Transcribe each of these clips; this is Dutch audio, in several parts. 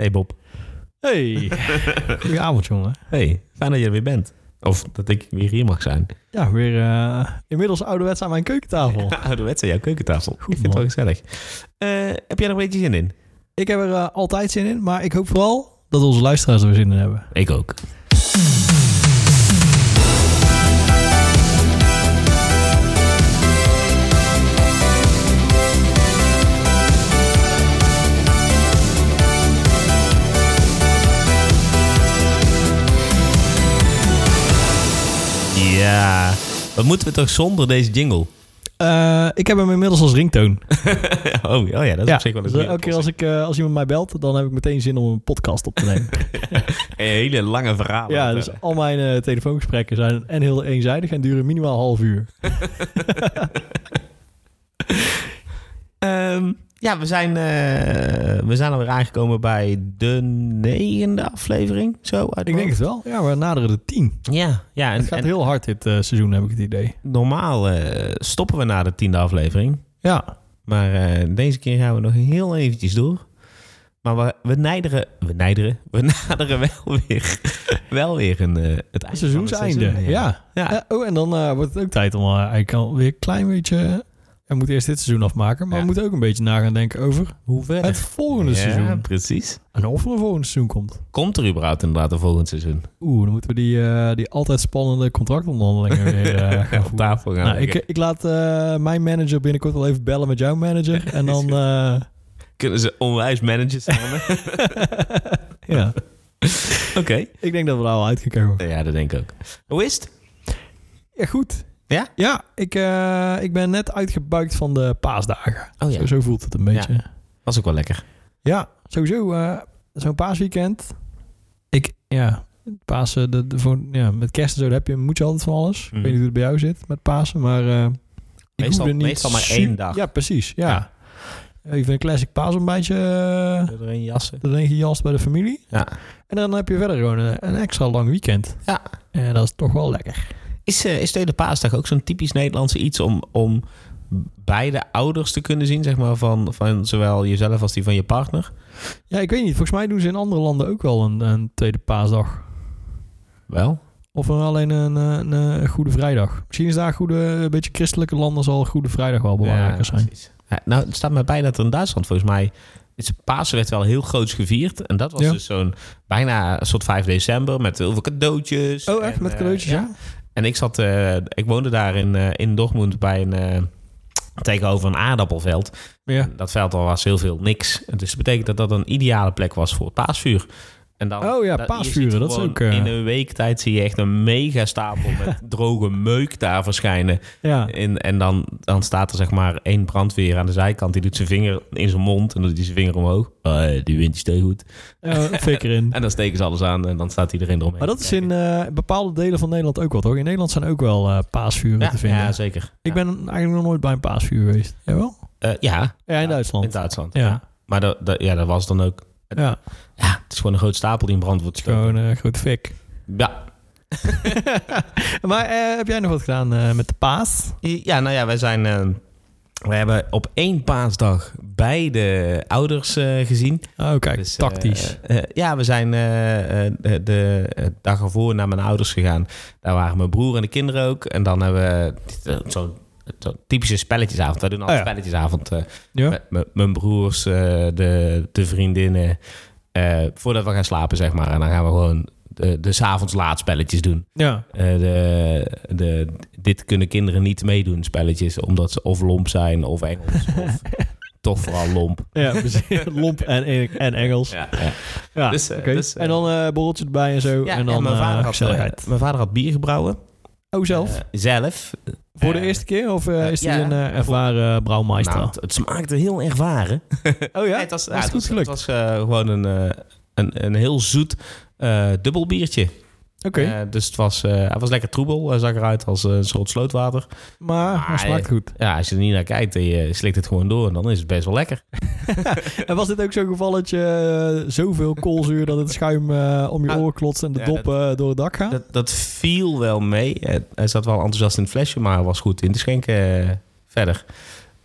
Hey Bob. Hey, goedenavond jongen. Hey, fijn dat je er weer bent. Of dat ik weer hier mag zijn. Ja, weer inmiddels ouderwets aan mijn keukentafel. Ouderwets aan jouw keukentafel. Goed, Ik vind het wel man. gezellig. Heb jij er een beetje zin in? Ik heb er altijd zin in, maar ik hoop vooral dat onze luisteraars er weer zin in hebben. Ik ook. Ja, wat moeten we toch zonder deze jingle? Ik heb hem inmiddels als ringtoon. oh ja, dat is op zich wel een dus goede elke keer als iemand mij belt, dan heb ik meteen zin om een podcast op te nemen. Een hele lange verhalen. Ja, dus al mijn telefoongesprekken zijn en heel eenzijdig en duren minimaal een half uur. Ja, we zijn alweer aangekomen bij de 9e aflevering. Zo, uit Ik denk het wel. Ja, we naderen de 10. Ja, en Het gaat heel hard dit seizoen, heb ik het idee. normaal stoppen we na de 10e aflevering. Ja. Maar deze keer gaan we nog heel eventjes door. Maar we naderen wel weer het einde Seizoenseinde. van het seizoen. Ja. Oh, en dan wordt het ook tijd om eigenlijk alweer een klein beetje... We moeten eerst dit seizoen afmaken, maar we moeten ook een beetje na gaan denken over hoe verder. het volgende seizoen. Ja, precies. En of er een volgende seizoen komt. Komt er überhaupt inderdaad een volgend seizoen? Dan moeten we die altijd spannende contractonderhandelingen weer gaan Op voeren. tafel gaan leggen. Ik laat mijn manager binnenkort wel even bellen met jouw manager. En dan... Kunnen ze onwijs managen samen? ja. Oké. Ik denk dat we daar wel uit gaan komen. Ja, dat denk ik ook. Hoe is het? Ja, goed. Ja? Ja, ik ben net uitgebuikt van de paasdagen. Oh ja. Zo voelt het een beetje. Was ook wel lekker. Ja, sowieso. Zo'n paasweekend. Pasen, met kerst en zo moet je altijd van alles. Ik weet niet hoe het bij jou zit met Pasen, maar Meestal maar 1 dag. Ja, precies. Ja. Even een classic paasontbijtje Erin jassen. erin gejast bij de familie. Ja. En dan heb je verder gewoon een extra lang weekend. Ja. En dat is toch wel lekker. Is Tweede Paasdag ook zo'n typisch Nederlandse iets om beide ouders te kunnen zien, zeg maar, van zowel jezelf als die van je partner? Ja, ik weet niet. Volgens mij doen ze in andere landen ook wel een tweede paasdag. Wel? Of alleen een Goede Vrijdag. Misschien is daar een beetje christelijke landen zal Goede Vrijdag wel belangrijker zijn. Precies. Ja, nou, het staat mij bij dat er in Duitsland volgens mij... Pasen werd wel heel groots gevierd. En dat was dus zo'n bijna een soort 5 december met heel veel cadeautjes. Oh, echt? Met cadeautjes, ja? En ik woonde daar in Dortmund bij tegenover een aardappelveld. Ja. Dat veld al was heel veel niks. Dus dat betekent dat dat een ideale plek was voor het paasvuur. En dan, paasvuren, dat is ook... In een week tijd zie je echt een mega stapel met droge meuk daar verschijnen. Ja. En dan staat er zeg maar 1 brandweer aan de zijkant. Die doet zijn vinger in zijn mond en dan doet hij zijn vinger omhoog. Die wind is te goed. Fik erin. En dan steken ze alles aan en dan staat iedereen eromheen. Maar dat is in bepaalde delen van Nederland ook wel, toch? In Nederland zijn ook wel paasvuren te vinden. Ja, zeker. Ik ben eigenlijk nog nooit bij een paasvuur geweest. Jawel? Ja, in Duitsland. In Duitsland, ja. Maar dat was dan ook... Ja, het is gewoon een groot stapel die in brand wordt gestoken. gewoon een grote fik. Ja. Maar heb jij nog wat gedaan met de paas? Ja, nou ja, wij hebben op 1 paasdag beide ouders gezien. Oh, kijk, dus, tactisch. We zijn de dag ervoor naar mijn ouders gegaan. Daar waren mijn broer en de kinderen ook. En dan hebben we zo'n typische spelletjesavond. Wij doen altijd spelletjesavond. Met mijn broers, de vriendinnen. Voordat we gaan slapen, zeg maar. En dan gaan we gewoon de 's avonds laat spelletjes doen. Ja. Dit kunnen kinderen niet meedoen, spelletjes. Omdat ze of lomp zijn of Engels. Of toch vooral lomp. Ja, precies. Lomp en Engels. Ja. Dus, en dan borreltje erbij en zo. Ja, en dan mijn vader had bier gebrouwen. Oh, zelf? Zelf. Voor de eerste keer? Of is hij een ervaren brouwmeister? Nou, het smaakte heel ervaren. Oh ja? Het was goed gelukt. Het was gewoon een heel zoet dubbel biertje. Oké. Dus hij was lekker troebel. Hij zag eruit als een soort slootwater. Maar hij smaakt goed. Ja, als je er niet naar kijkt en je slikt het gewoon door, dan is het best wel lekker. En was dit ook zo'n geval dat je zoveel koolzuur dat het schuim om je oren klotst en de dop door het dak gaat? Dat viel wel mee. Hij zat wel enthousiast in het flesje, maar was goed in te schenken verder.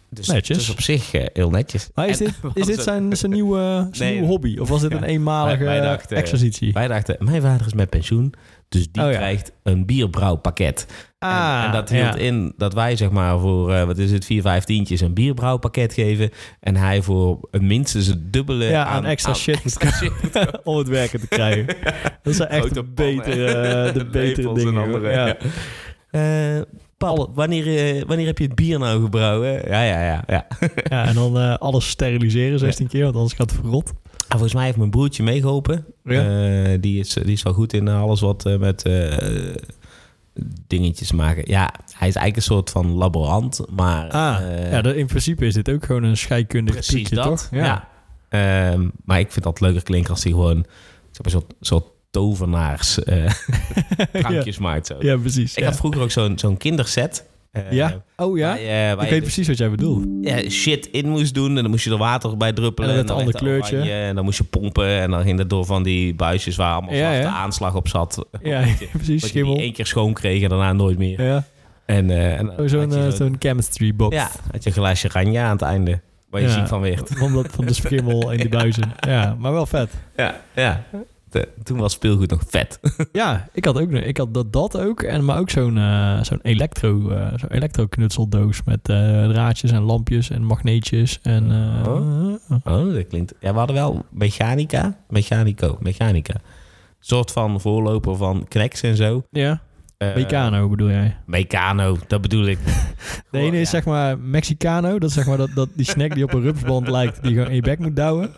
Dus netjes. Dus op zich heel netjes. Maar is dit zijn nieuwe hobby? Of was dit een eenmalige exercitie? Wij dachten, mijn vader is met pensioen. Dus die krijgt een bierbrouwpakket. En dat hield in dat wij zeg maar voor, 4-5 tientjes een bierbrouwpakket geven. En hij voor minstens het dubbele aan extra shit om het werken te krijgen. Dat zijn echt de betere dingen. Paul, wanneer heb je het bier nou gebrouwen? Ja. Ja, en dan alles steriliseren 16 keer, want anders gaat het verrot. Volgens mij heeft mijn broertje meegeholpen. Ja. Die is wel goed in alles wat met dingetjes maken. Ja, hij is eigenlijk een soort van laborant, maar... in principe is dit ook gewoon een scheikundig trucje, toch? Ja. Maar ik vind dat leuker klinken als hij gewoon een soort tovenaars drankjes maakt. Zo. Ja, precies. Ik had vroeger ook zo'n kinderset. Ik weet precies wat jij bedoelt. Ja, shit in moest doen en dan moest je er water bij druppelen. En dan een ander kleurtje. En dan moest je pompen en dan ging het door van die buisjes waar allemaal de aanslag op zat. Ja, precies. Dat je die 1 keer schoon kreeg en daarna nooit meer. Ja. En zo'n chemistry box. Ja, had je een glaasje oranje aan het einde. Waar je ziek van werd. Van de schimmel in die buizen. Ja, maar wel vet. Ja. Toen was speelgoed nog vet. Ja, ik had dat ook. Maar ook zo'n elektro-knutseldoos met draadjes en lampjes en magneetjes. Dat klinkt... Ja, we hadden wel Mechanica. Een soort van voorloper van Knex en zo. Ja. Meccano bedoel jij? Meccano, dat bedoel ik. De ene is zeg maar Mexicano. Dat is zeg maar dat die snack die op een rupsband lijkt, die gewoon in je bek moet douwen.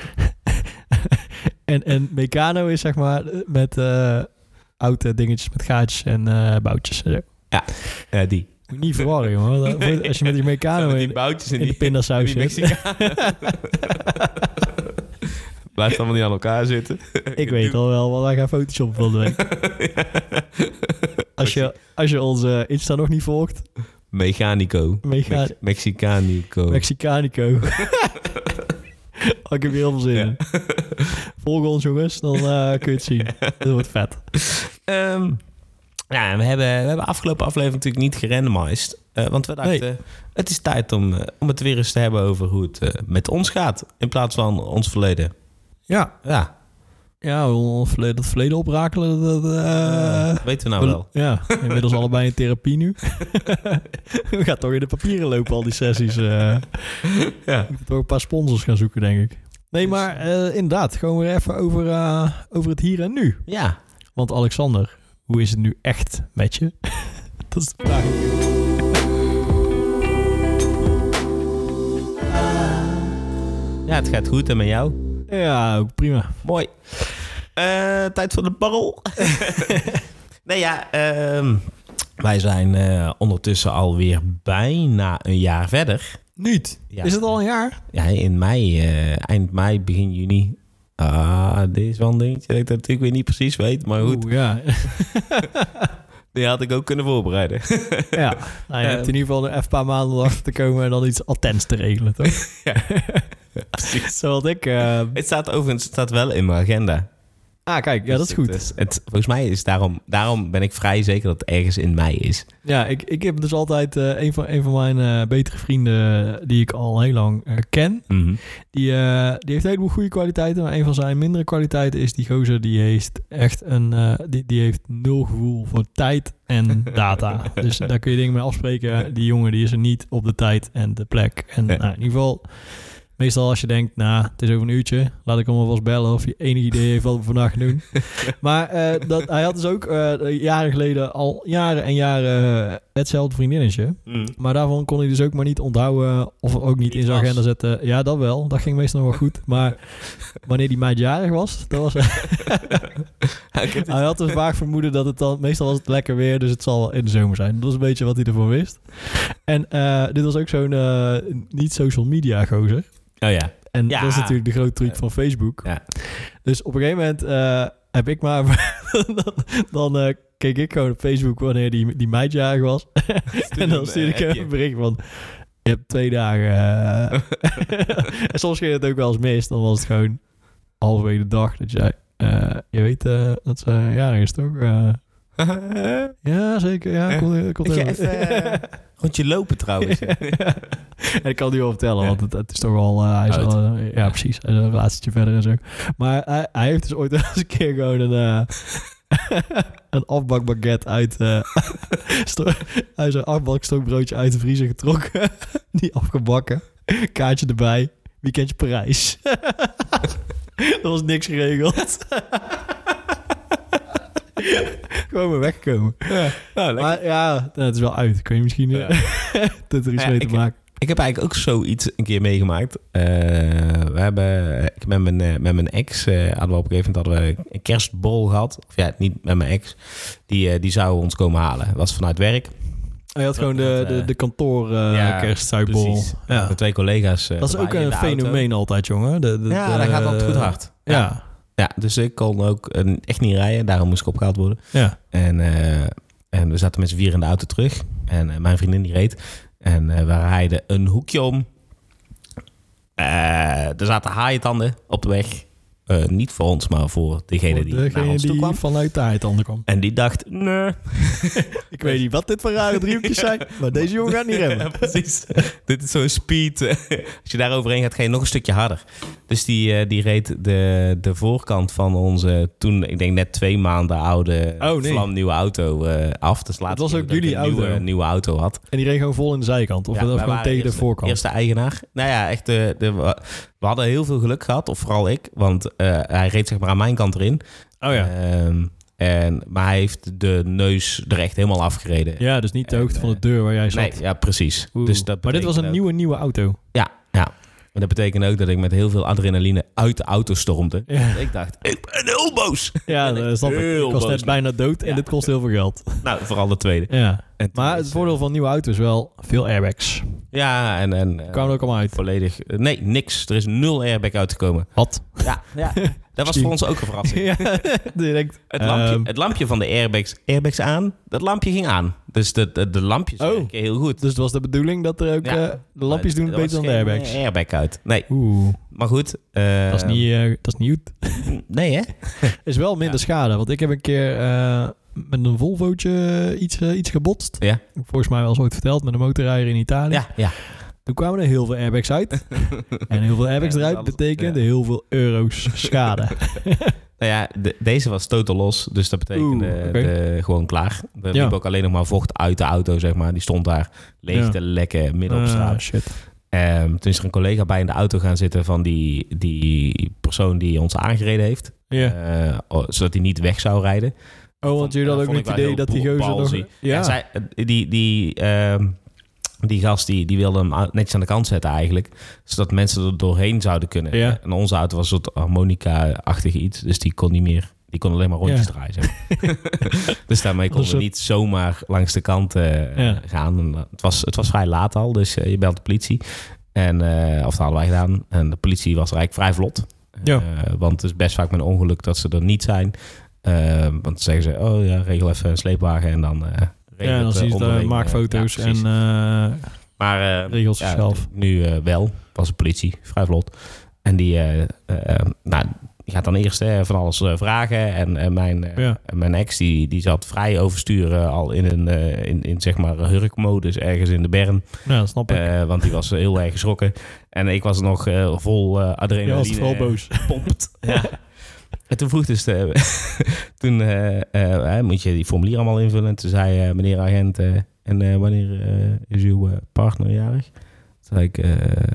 En Meccano is zeg maar met oude dingetjes met gaatjes en boutjes. En zo. Ja, die. Moet je niet verwarren, jongen. Als je met die Meccano in de pindasaus zit. Blijft allemaal niet aan elkaar zitten. Ik weet al wel wat wij gaan photoshoppen van de week. Als je onze Insta nog niet volgt. Mechanico. Mexicanico. Ik heb hier heel veel zin in. Volg ons, jongens. Dan kun je het zien. Dat wordt vet. We hebben afgelopen aflevering natuurlijk niet gerandomized. Want we dachten, het is tijd om het weer eens te hebben over hoe het met ons gaat. In plaats van ons verleden. Ja, dat verleden oprakelen, dat weten we nou wel. Ja, inmiddels allebei in therapie nu. We gaan toch in de papieren lopen, al die sessies. We moeten toch een paar sponsors gaan zoeken, denk ik. Nee, maar inderdaad, gewoon weer even over het hier en nu. Ja. Want Alexander, hoe is het nu echt met je? Dat is de vraag. Ja, het gaat goed en met jou? Ja, ook prima. Mooi. Tijd voor de borrel. Wij zijn ondertussen alweer bijna een jaar verder. Niet? Ja. Is het al een jaar? Ja, in mei, eind mei, begin juni. Dit is wel een dingetje dat ik dat natuurlijk weer niet precies weet, maar goed. Ja. Die had ik ook kunnen voorbereiden. Ja, nou, je hebt in ieder geval een paar maanden achter te komen en dan iets attents te regelen, toch? Ja. Precies. Zoals ik... Het staat wel in mijn agenda. Kijk, ja, dat is goed. Volgens mij is daarom ben ik vrij zeker dat het ergens in mei is. Ja, ik heb dus altijd een van mijn betere vrienden die ik al heel lang ken. Mm-hmm. Die heeft een heleboel goede kwaliteiten, maar een van zijn mindere kwaliteiten is die gozer die heeft echt die heeft 0 gevoel voor tijd en data. Dus daar kun je dingen mee afspreken. Die jongen die is er niet op de tijd en de plek. En in ieder geval... Meestal als je denkt, het is over een uurtje, laat ik hem alvast bellen of je enig idee heeft wat we vandaag gaan doen. Maar hij had dus ook jaren geleden al jaren en jaren hetzelfde vriendinnetje. Mm. Maar daarvan kon hij dus ook maar niet onthouden of ook niet in zijn agenda zetten. Ja, dat wel. Dat ging meestal nog wel goed. Maar wanneer die meid jarig was, dat was... Hij had dus vaak vermoeden dat het dan... Meestal was het lekker weer, dus het zal in de zomer zijn. Dat was een beetje wat hij ervan wist. En dit was ook zo'n niet-social media gozer. Oh ja. En dat is natuurlijk de grote truc van Facebook. Ja. Dus op een gegeven moment heb ik maar... dan keek ik gewoon op Facebook wanneer die meid jarig was. En dan stuurde ik een bericht van... Je hebt 2 dagen... En soms ging het ook wel eens mis. Dan was het gewoon halverwege de dag dat je zei... je weet dat ze jarig is, toch? Ja, zeker. Ja, komt even... Rondje lopen trouwens. En ik kan het nu wel vertellen, want het is toch al... hij is al ja, precies. Hij is een relatietje verder en zo. Maar hij heeft dus ooit eens een keer gewoon een afbakbaguette uit... hij is een afbakstokbroodje uit de vriezer getrokken. Die afgebakken. Kaartje erbij. Weekendje Parijs. Er was niks geregeld. Gewoon weer wegkomen. Ja. Nou, maar ja, het is wel uit. Kun je misschien dat er iets mee te maken. Ik heb eigenlijk ook zoiets een keer meegemaakt. Met mijn ex hadden we op een gegeven moment een kerstbol gehad. Of ja, niet met mijn ex. Die zou ons komen halen. Dat was vanuit werk. Je had gewoon de kantoor kerstzuipbol. Ja. De 2 collega's. Dat is ook een fenomeen altijd, jongen. Dat gaat altijd goed hard. Ja. Ja, dus ik kon ook echt niet rijden. Daarom moest ik opgehaald worden. Ja. En we zaten met z'n 4 in de auto terug. En mijn vriendin die reed. En we rijden een hoekje om. Er zaten haaientanden op de weg. Niet voor ons, maar voor degene die naar ons toe kwam. Vanuit de haaientanden kwam. En die dacht, nee. Ik weet niet wat dit voor rare driehoekjes zijn, maar deze jongen gaat niet remmen. Ja, precies. Dit is zo'n speed. Als je daar overheen gaat, ga je nog een stukje harder. Dus die reed de voorkant van onze toen, ik denk net 2 maanden oude vlamnieuwe auto af. Dus het was ook jullie auto. Een nieuwe auto had. En die reed gewoon vol in de zijkant? Of dat gewoon tegen de voorkant? Eerste eigenaar. Nou ja, echt we hadden heel veel geluk gehad, of vooral ik. Want hij reed zeg maar aan mijn kant erin. Oh ja. Maar hij heeft de neus er echt helemaal afgereden. Ja, dus niet de hoogte van de deur waar jij zat. Nee, ja, precies. Dus maar dit was een nieuwe auto. Ja. En dat betekent ook dat ik met heel veel adrenaline uit de auto stormde. Ja. Ik dacht, ik ben heel boos. Ja, dat snap ik. Ik was net bijna dood en dit kost heel veel geld. Nou, vooral de tweede. Ja. Maar het voordeel van nieuwe auto's is wel veel airbags. Ja, en kwamen er ook allemaal uit? Volledig. Nee, niks. Er is 0 airbag uitgekomen. Wat? Ja. Dat was voor ons ook een verrassing. Ja, direct. Het lampje van de airbags aan, dat lampje ging aan. Dus de lampjes werken heel goed. Dus het was de bedoeling dat er ook de lampjes doen het beter dan de airbags? Airbag uit. Nee. Maar goed. Dat is niet goed. Nee, hè? Is wel minder schade. Want ik heb een keer met een Volvootje iets gebotst. Ja. Volgens mij wel eens ooit verteld met een motorrijder in Italië. Ja. Toen kwamen er heel veel airbags uit. En heel veel airbags eruit betekende heel veel euro's schade. Nou ja, deze was totaal los. Dus dat betekende gewoon klaar. Er liep ook alleen nog maar vocht uit de auto, zeg maar. Die stond daar leeg te lekken midden op straat. Shit. Toen is er een collega bij in de auto gaan zitten van die persoon die ons aangereden heeft. Ja. Zodat hij niet weg zou rijden. Want jullie hadden ook het idee dat die gozer nog... Ja. Die gast die wilde hem netjes aan de kant zetten eigenlijk. Zodat mensen er doorheen zouden kunnen. Ja. En onze auto was een soort harmonica-achtig iets. Dus die kon niet meer. Die kon alleen maar rondjes draaien. Zeg maar. Dus daarmee konden we niet zomaar langs de kant gaan. En het was vrij laat al. Dus je belt de politie. Of dat hadden wij gedaan. En de politie was er eigenlijk vrij vlot. Ja. Want het is best vaak met een ongeluk dat ze er niet zijn. Want dan zeggen ze, regel even een sleepwagen en dan... dan zie je maak foto's en maar regels zelf. Nu wel, was de politie, vrij vlot. En die gaat dan eerst van alles vragen. En mijn ex, die zat vrij oversturen al in zeg maar hurkmodus ergens in de berm. Ja, dat snap ik. Want die was heel erg geschrokken. En ik was nog vol adrenaline. Ja, was vooral boos. Pompt. Ja. En toen vroeg dus moet je die formulier allemaal invullen. En toen zei meneer agent, en wanneer is uw partner jarig? Toen zei ik,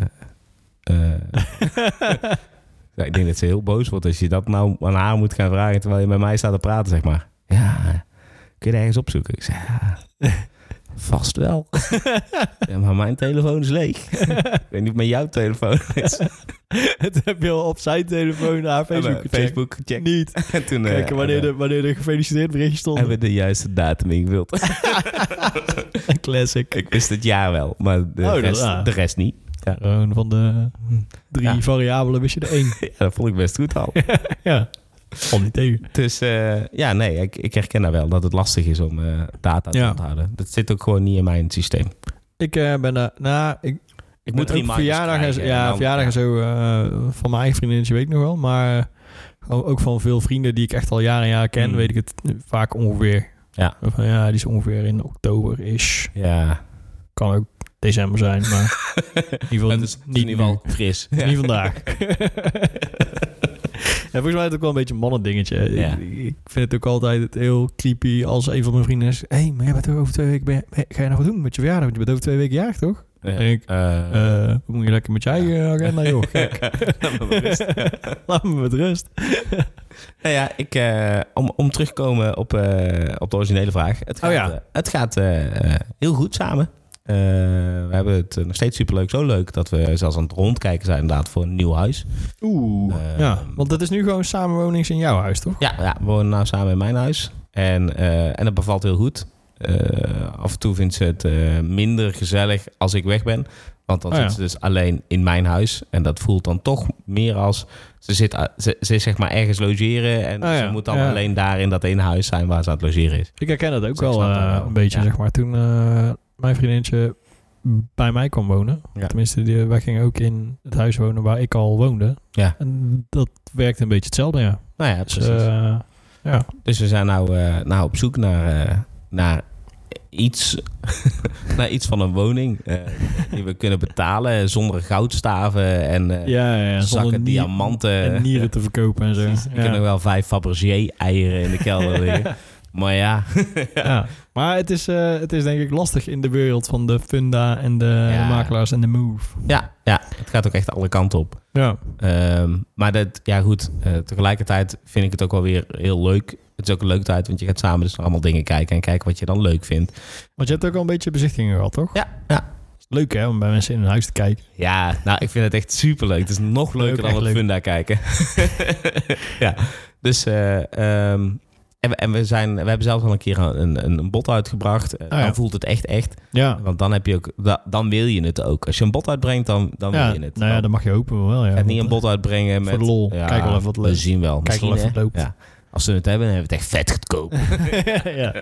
ik denk dat ze heel boos wordt als je dat nou aan haar moet gaan vragen terwijl je met mij staat te praten, zeg maar. Ja, kun je er ergens opzoeken? Ik zei, vast wel. Ja, maar mijn telefoon is leeg. Ik weet niet of met jouw telefoon is. Het heb je al op zijn telefoon haar Facebook gecheckt. Niet. En toen, kijken wanneer de gefeliciteerd berichtje stond. Hebben we de juiste datum ingevuld. Classic. Ik wist het jaar wel, maar de rest niet. Ja. Van de 3 variabelen wist je er 1. Ja, dat vond ik best goed al. Ja. Vond niet tegen. Dus ik herken daar wel dat het lastig is om data te onthouden. Dat zit ook gewoon niet in mijn systeem. Ik ben daar... Ik moet ook verjaardag en zo van mijn eigen vriendinnetje weet ik nog wel. Maar ook van veel vrienden die ik echt al jaren en jaren ken, weet ik het vaak ongeveer. Ja. Die is ongeveer in oktober-ish. Ja. Kan ook december zijn, maar in ieder geval Het is in ieder geval fris. Ja. Niet vandaag. Ja, volgens mij is het ook wel een beetje een mannendingetje. Ja. Ik vind het ook altijd heel creepy als een van mijn vrienden zegt... Hé, maar jij bent toch over 2 weken... Ga je nog wat doen met je verjaardag? Want je bent over 2 weken jarig, toch? Ja. Dan denk ik... moet je lekker met je eigen agenda, joh. Gek. Laat me met rust. Laat me met rust. Nou ja, om terug te komen op de originele vraag. Het gaat heel goed samen. We hebben het nog steeds superleuk. Zo leuk dat we zelfs aan het rondkijken zijn inderdaad voor een nieuw huis. Ja, want het is nu gewoon samenwonings in jouw huis, toch? Ja, we wonen nou samen in mijn huis. En dat bevalt heel goed. Af en toe vindt ze het minder gezellig als ik weg ben. Want dan zit ze dus alleen in mijn huis. En dat voelt dan toch meer als... Ze is zeg maar ergens logeren. En ze moet dan alleen daar in dat ene huis zijn waar ze aan het logeren is. Ik herken dat ook wel een beetje, zeg maar. Toen mijn vriendinnetje bij mij kwam wonen. Ja. Tenminste, wij gingen ook in het huis wonen waar ik al woonde. Ja. En dat werkte een beetje hetzelfde, ja. Nou ja, precies. Dus we zijn nou op zoek naar iets, naar iets van een woning die we kunnen betalen zonder goudstaven en zakken diamanten. En nieren te verkopen en zo. We kunnen wel 5 Fabergé-eieren in de kelder liggen. Maar ja. Maar het is denk ik lastig in de wereld van de funda en de makelaars en de move. Ja, het gaat ook echt alle kanten op. Ja. Maar tegelijkertijd vind ik het ook wel weer heel leuk. Het is ook een leuke tijd, want je gaat samen dus naar allemaal dingen kijken en kijken wat je dan leuk vindt. Want je hebt ook al een beetje bezichtigingen gehad, toch? Ja. Leuk hè, om bij mensen in hun huis te kijken. Ja, nou, ik vind het echt superleuk. Het is nog leuker dan op funda kijken. Ja, dus... En we hebben zelfs al een keer een bot uitgebracht. Dan voelt het echt. Ja. Want dan heb je ook, dan wil je het ook. Als je een bot uitbrengt, dan wil je het. Nou ja, dan mag je hopen wel. Ja. Gaat niet een bot uitbrengen met... Voor de lol. Kijk wel even wat leuk. We zien wel. Kijk wel even wat loopt. Ja. Als ze het hebben, dan hebben we het echt vet goedkoop. Ja.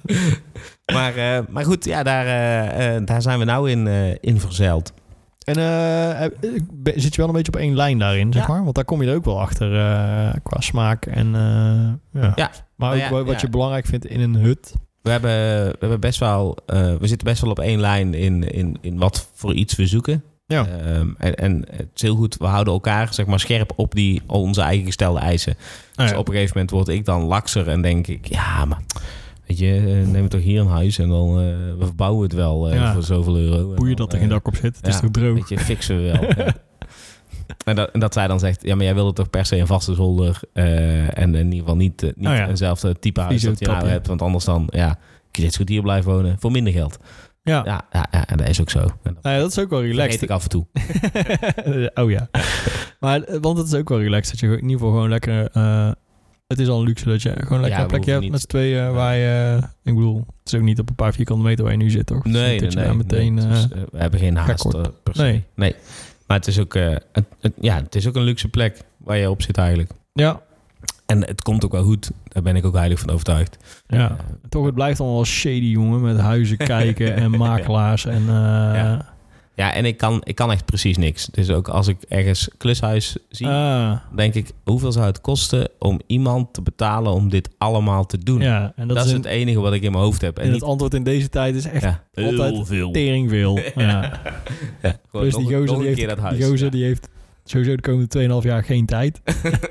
Maar goed, ja, daar zijn we nou in verzeild. En zit je wel een beetje op één lijn daarin, zeg maar? Want daar kom je er ook wel achter qua smaak en maar ook wat je belangrijk vindt in een hut. We hebben best wel, we zitten best wel op één lijn in wat voor iets we zoeken. Ja. En het is heel goed, we houden elkaar zeg maar scherp op onze eigen gestelde eisen. Dus op een gegeven moment word ik dan lakser en denk ik, ja, maar weet je, neem het toch hier een huis en dan we verbouwen het wel voor zoveel euro. Boeien dat er geen dak op zit, het is toch droog. Weet je, fixen we wel. Ja. En dat zij dan zegt, ja, maar jij wilde toch per se een vaste zolder en in ieder geval niet eenzelfde type huis dat je nou hebt, want anders dan, kun je net zo goed hier blijven wonen voor minder geld. Ja, en dat is ook zo. Dat is ook wel relaxed. Vergeet ik af en toe. Oh ja. Maar, want het is ook wel relaxed dat je in ieder geval gewoon lekker... het is al een luxe dat je gewoon lekker een plekje hebt met z'n tweeën waar je... Ik bedoel, het is ook niet op een paar vierkante meter waar je nu zit, toch? Nee. We hebben geen haast per se. Nee. Maar het is ook, het is ook een luxe plek waar je op zit eigenlijk. Ja. En het komt ook wel goed. Daar ben ik ook heilig van overtuigd. Ja, toch het blijft allemaal wel shady, jongen. Met huizen kijken en makelaars. En, Ja, en ik kan echt precies niks. Dus ook als ik ergens klushuis zie, denk ik, hoeveel zou het kosten om iemand te betalen om dit allemaal te doen? Ja, en dat is het enige wat ik in mijn hoofd heb. En het antwoord in deze tijd is echt altijd veel. Tering veel. Ja. Plus die gozer die heeft sowieso de komende 2,5 jaar geen tijd.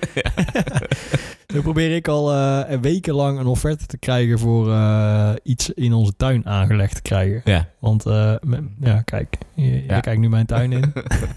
Dan probeer ik al wekenlang een offerte te krijgen voor iets in onze tuin aangelegd te krijgen. Ja. Want kijk, je kijkt nu mijn tuin in.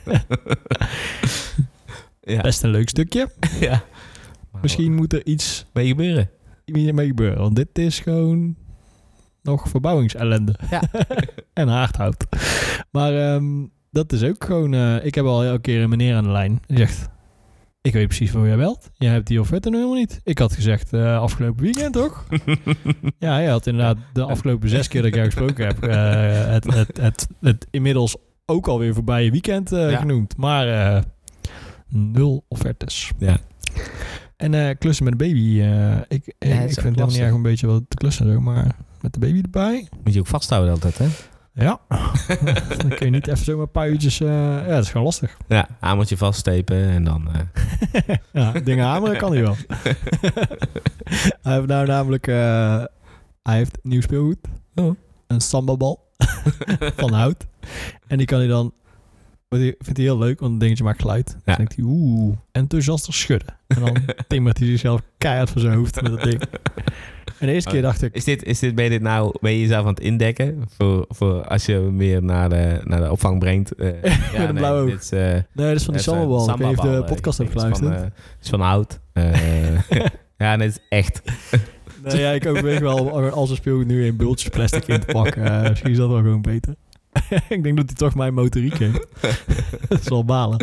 Best een leuk stukje. Ja. Misschien moet er iets mee gebeuren. Want dit is gewoon nog verbouwingsellende. Ja. En haardhout. Maar dat is ook gewoon... ik heb al elke keer een meneer aan de lijn. Die zegt... Ik weet precies waar jij belt. Jij hebt die offerte nu helemaal niet. Ik had gezegd afgelopen weekend, toch? Ja, hij had inderdaad de afgelopen 6 keer dat ik jou gesproken heb... het inmiddels ook alweer voorbije weekend genoemd. Maar 0 offertes. Ja. En klussen met een baby. Ik vind het nog niet erg een beetje wat te klussen zo, maar met de baby erbij. Moet je ook vasthouden altijd, hè? Ja. Dan kun je niet even zomaar puitjes... dat is gewoon lastig. Ja, hamertje vaststepen en dan... Ja, dingen hameren kan hij wel. Hij heeft nou namelijk... hij heeft nieuw speelgoed. Oh. Een sambabal. van hout. En die kan hij dan... Vindt hij heel leuk, want een dingetje maakt geluid. Dan denkt hij, enthousiaster schudden. En dan timmert hij zichzelf keihard voor zijn hoofd met dat ding. En de eerste keer dacht ik... Ben je jezelf aan het indekken? Voor als je hem weer naar de opvang brengt? Met een blauw oog. Nee, dat is van die sambal. Ik heeft de podcast ook geluisterd. Het is van hout. Ja, dit is echt. Nee, ja, ik overweeg wel als een speelgoed nu in bultjes plastic in te pakken. Misschien is dat wel gewoon beter. Ik denk dat hij toch mijn motoriek heeft. Dat is wel balen.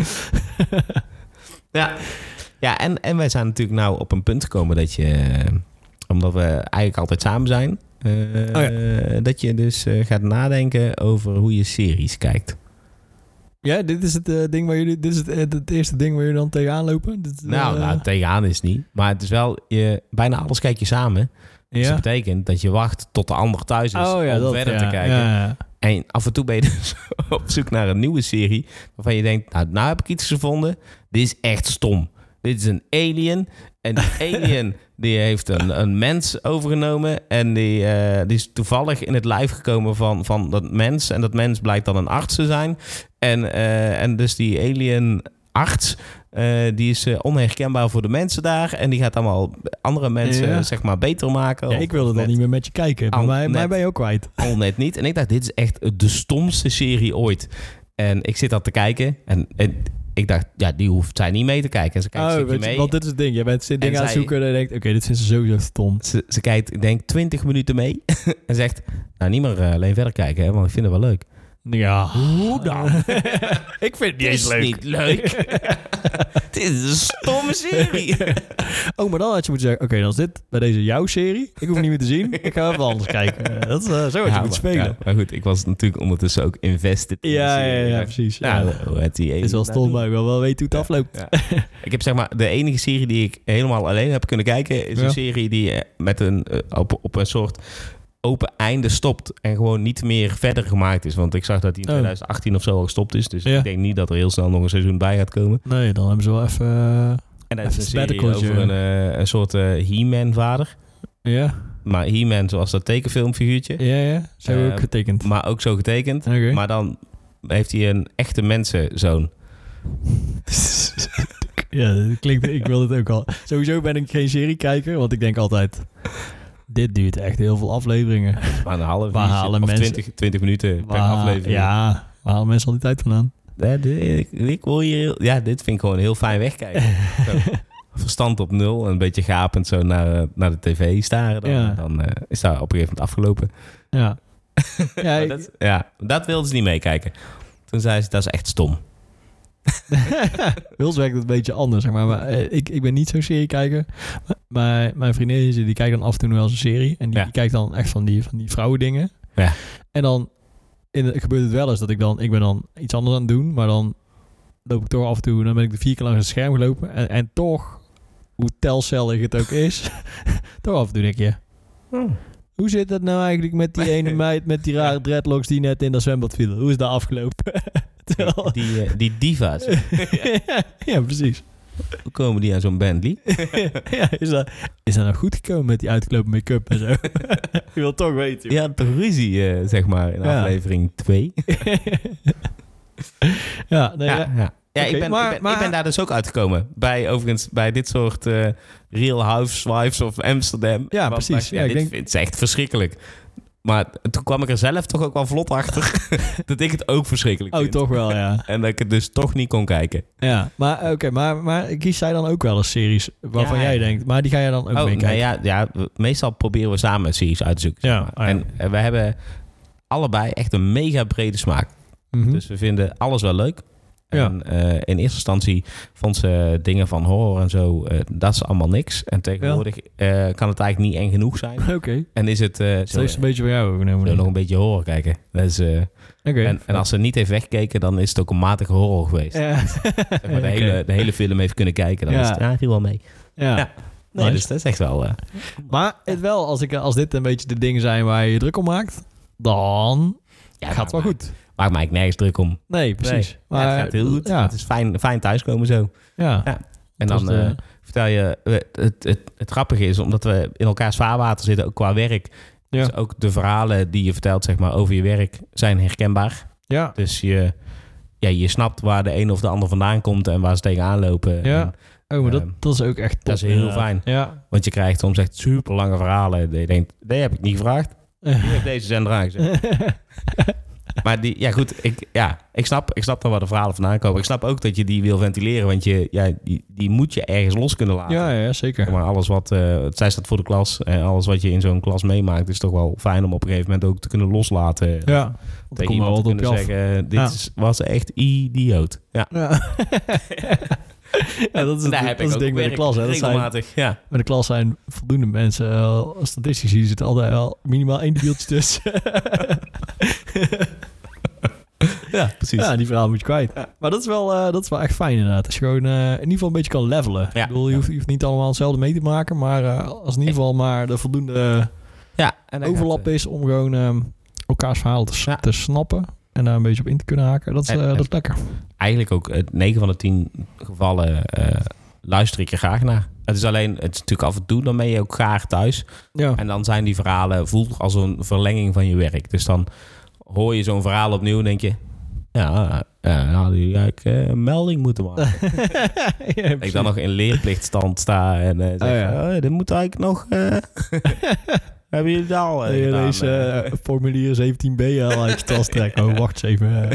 Ja, en wij zijn natuurlijk nou op een punt gekomen dat je... Omdat we eigenlijk altijd samen zijn. Dat je dus gaat nadenken over hoe je series kijkt. Ja, dit is het ding waar jullie... Dit is het eerste ding waar jullie dan tegenaan lopen? Nou, tegenaan is het niet. Maar het is wel... bijna alles kijk je samen. Dus dat betekent dat je wacht tot de ander thuis is om verder te kijken. Ja. En af en toe ben je dus op zoek naar een nieuwe serie... waarvan je denkt, nou heb ik iets gevonden. Dit is echt stom. Dit is een alien. En die alien die heeft een mens overgenomen. En die is toevallig in het lijf gekomen van dat mens. En dat mens blijkt dan een arts te zijn. En dus die alien arts... die is onherkenbaar voor de mensen daar. En die gaat allemaal andere mensen zeg maar beter maken. Ja, ik wilde dan niet meer met je kijken. Maar mij ben je ook kwijt. Al net niet. En ik dacht, dit is echt de stomste serie ooit. En ik zit dat te kijken. En ik dacht, ja, die hoeft zij niet mee te kijken. En ze kijkt mee. Want dit is het ding. Je bent dingen aan het zoeken en je denkt, oké, dit vindt ze sowieso stom. Ze kijkt, ik denk, 20 minuten mee. En zegt, nou, niet meer alleen verder kijken, hè, want ik vind het wel leuk. Ja. Hoe dan? Ik vind het niet eens leuk. Niet leuk. Dit is een stomme serie. Maar dan had je moeten zeggen... Oké, dan is dit bij deze jouw serie. Ik hoef het niet meer te zien. Ik ga even anders kijken. Dat is zo wat je moet spelen. Ja, maar goed, ik was natuurlijk ondertussen ook invested in de serie. Ja, precies. Het is wel stom, maar ik wil wel weten hoe het afloopt. Ja. Ik heb zeg maar... De enige serie die ik helemaal alleen heb kunnen kijken... is een serie die met op een soort... open einde stopt en gewoon niet meer verder gemaakt is. Want ik zag dat hij in 2018 of zo al gestopt is. Dus ik denk niet dat er heel snel nog een seizoen bij gaat komen. Nee, dan hebben ze wel even... En dat is een serie over een soort He-Man vader. Ja. Maar He-Man zoals dat tekenfilmfiguurtje. Ja. Zo ook getekend. Maar ook zo getekend. Okay. Maar dan heeft hij een echte mensenzoon. Ja, dat klinkt... Ik wil het ook al. Sowieso ben ik geen seriekijker, want ik denk altijd... Dit duurt echt heel veel afleveringen. Maar een half uur of 20 minuten per aflevering. Ja, waar halen mensen al die tijd vandaan? Ik wil hier... Ja, dit vind ik gewoon heel fijn wegkijken. Verstand op nul en een beetje gapend zo naar de tv staren. Dan is dat op een gegeven moment afgelopen. Ja. Dat wilden ze niet meekijken. Toen zei ze, dat is echt stom. Wils werkt het een beetje anders, zeg maar ik ben niet zo'n seriekijker. Maar mijn vriendin die kijkt dan af en toe wel eens een serie. En die kijkt dan echt van die vrouwendingen. Ja. En dan gebeurt het wel eens dat ik ben dan iets anders aan het doen. Maar dan loop ik toch af en toe. Dan ben ik 4 keer langs het scherm gelopen. En toch, hoe telcellig het ook is. Toch af en toe denk je... Hoe zit dat nou eigenlijk met die ene meid met die rare dreadlocks die net in dat zwembad viel? Hoe is dat afgelopen? Die diva's. Ja, precies. Hoe komen die aan zo'n Bentley? Is dat nou goed gekomen met die uitgeklopen make-up en zo? Je wil toch weten. Ja, toch ruzie, zeg maar, in aflevering 2. Ja, ik ben daar dus ook uitgekomen. Bij dit soort Real Housewives of Amsterdam. Ja, precies. Dit vind ik echt verschrikkelijk. Maar toen kwam ik er zelf toch ook wel vlot achter dat ik het ook verschrikkelijk vind. Toch wel, ja. En dat ik het dus toch niet kon kijken. Ja, maar kies zij dan ook wel eens series waarvan jij denkt, maar die ga je dan ook meekijken? Ja, meestal proberen we samen series uit te zoeken. Zeg maar. En we hebben allebei echt een mega brede smaak. Mm-hmm. Dus we vinden alles wel leuk. En in eerste instantie vond ze dingen van horror en zo, dat is allemaal niks. En tegenwoordig kan het eigenlijk niet eng genoeg zijn. Oké. En is het... Het is een beetje voor jou overnemen. Nog een beetje horror kijken. Dus, en als ze niet heeft weggekeken, dan is het ook een matige horror geweest. Ja. Zeg maar de hele film heeft kunnen kijken, dan is het viel wel mee. Ja. Nee, dus dat is echt wel... Maar het wel, als dit een beetje de dingen zijn waar je druk om maakt, dan gaat het wel goed. Maakt mij nergens druk om. Nee, precies. Maar het gaat heel goed. Ja. Het is fijn thuiskomen zo. Ja. En dan vertel je... Het grappige is, omdat we in elkaars vaarwater zitten, ook qua werk... Ja. Dus ook de verhalen die je vertelt, zeg maar, over je werk zijn herkenbaar. Ja. Dus je snapt waar de een of de ander vandaan komt en waar ze tegenaan lopen. Ja. En, Maar dat is ook echt top. dat is heel fijn. Ja. Want je krijgt soms echt super lange verhalen. Je denkt, die heb ik niet gevraagd. Wie heeft deze zender aangezet? Maar ik snap dan waar de verhalen vandaan komen. Ik snap ook dat je die wil ventileren, want die moet je ergens los kunnen laten. Ja, zeker. Maar alles wat, zij staat voor de klas, alles wat je in zo'n klas meemaakt, is toch wel fijn om op een gegeven moment ook te kunnen loslaten. Ja. Tegen iemand te kunnen zeggen, was echt idioot. Ja. Ja, dat is het ding met de klas. Hè. Regelmatig, ja. Met de klas zijn voldoende mensen. Statistisch gezien zit er altijd wel minimaal 1 debieltje tussen. Ja, precies. Ja, die verhaal moet je kwijt. Ja. Maar dat is wel echt fijn inderdaad. Als je gewoon in ieder geval een beetje kan levelen. Ja. Ik bedoel, je hoeft niet allemaal hetzelfde mee te maken. Maar als in ieder geval maar de voldoende overlap is om gewoon elkaars verhaal te snappen. En daar een beetje op in te kunnen haken. Dat is lekker. Eigenlijk ook 9 van de 10 gevallen luister ik er graag naar. Het is natuurlijk af en toe, dan ben je ook graag thuis. Ja. En dan zijn die verhalen, voelt als een verlenging van je werk. Dus dan hoor je zo'n verhaal opnieuw en denk je, hadden jullie eigenlijk een melding moeten maken. Dat ik dan nog in leerplichtstand sta en zeg, dit moet eigenlijk nog... Hebben jullie daar al gedaan? Deze formulier 17b al uit je tas trekken. Oh, wacht eens even.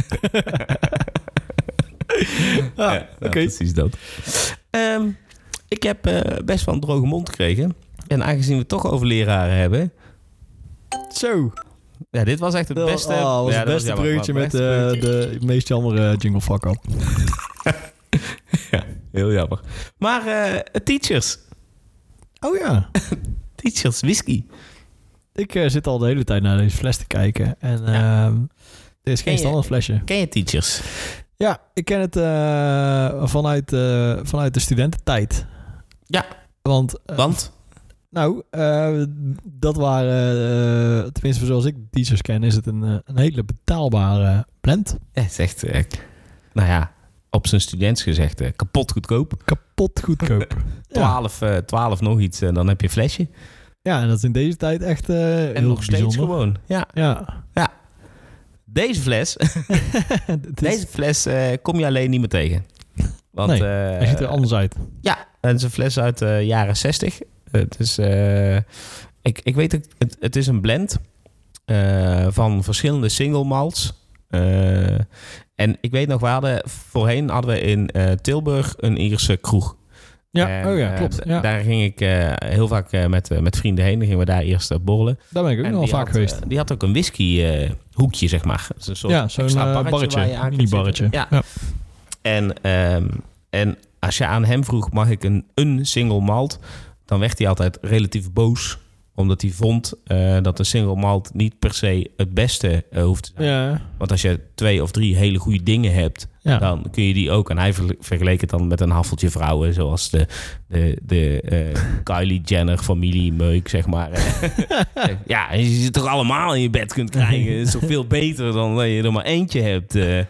Oké. Precies dat. Ik heb best wel een droge mond gekregen. En aangezien we het toch over leraren hebben... Zo. Ja, dit was echt het beste... was het beste bruggetje met de meest jammere jingle fuck-up. Ja, heel jammer. Maar teachers. Oh ja. Teachers, whisky. Ik zit al de hele tijd naar deze fles te kijken. En er is geen standaard flesje. Ken je teachers? Ja, ik ken het vanuit de studententijd. Ja. Want? Nou, dat waren... tenminste, zoals ik teachers ken, is het een hele betaalbare blend. Ja, het is echt... op zijn students gezegd, kapot goedkoop. Kapot goedkoop. 12 nog iets, dan heb je een flesje. Ja, en dat is in deze tijd echt en heel nog steeds bijzonder. gewoon. Ja. Deze fles kom je alleen niet meer tegen. Want, hij ziet er anders uit. Ja, het is een fles uit de jaren 60. Het is, ik weet het is een blend van verschillende single malts. En ik weet nog, voorheen hadden we in Tilburg een Ierse kroeg. Ja, en, klopt. Ja. Daar ging ik heel vaak met vrienden heen. Dan gingen we daar eerst borrelen. Daar ben ik ook nog vaak geweest. Die had ook een whisky hoekje, zeg maar. Dat is een soort zo'n barretje, een mini-barretje. Ja. En als je aan hem vroeg, mag ik een single malt? Dan werd hij altijd relatief boos. Omdat hij vond dat een single malt niet per se het beste hoeft te zijn. Ja. Want als je 2 of 3 hele goede dingen hebt, dan kun je die ook... En hij vergeleek het dan met een haffeltje vrouwen, zoals de Kylie Jenner familiemeuk, zeg maar. Ja, en je ze toch allemaal in je bed kunt krijgen. Het is toch veel beter dan dat je er maar eentje hebt.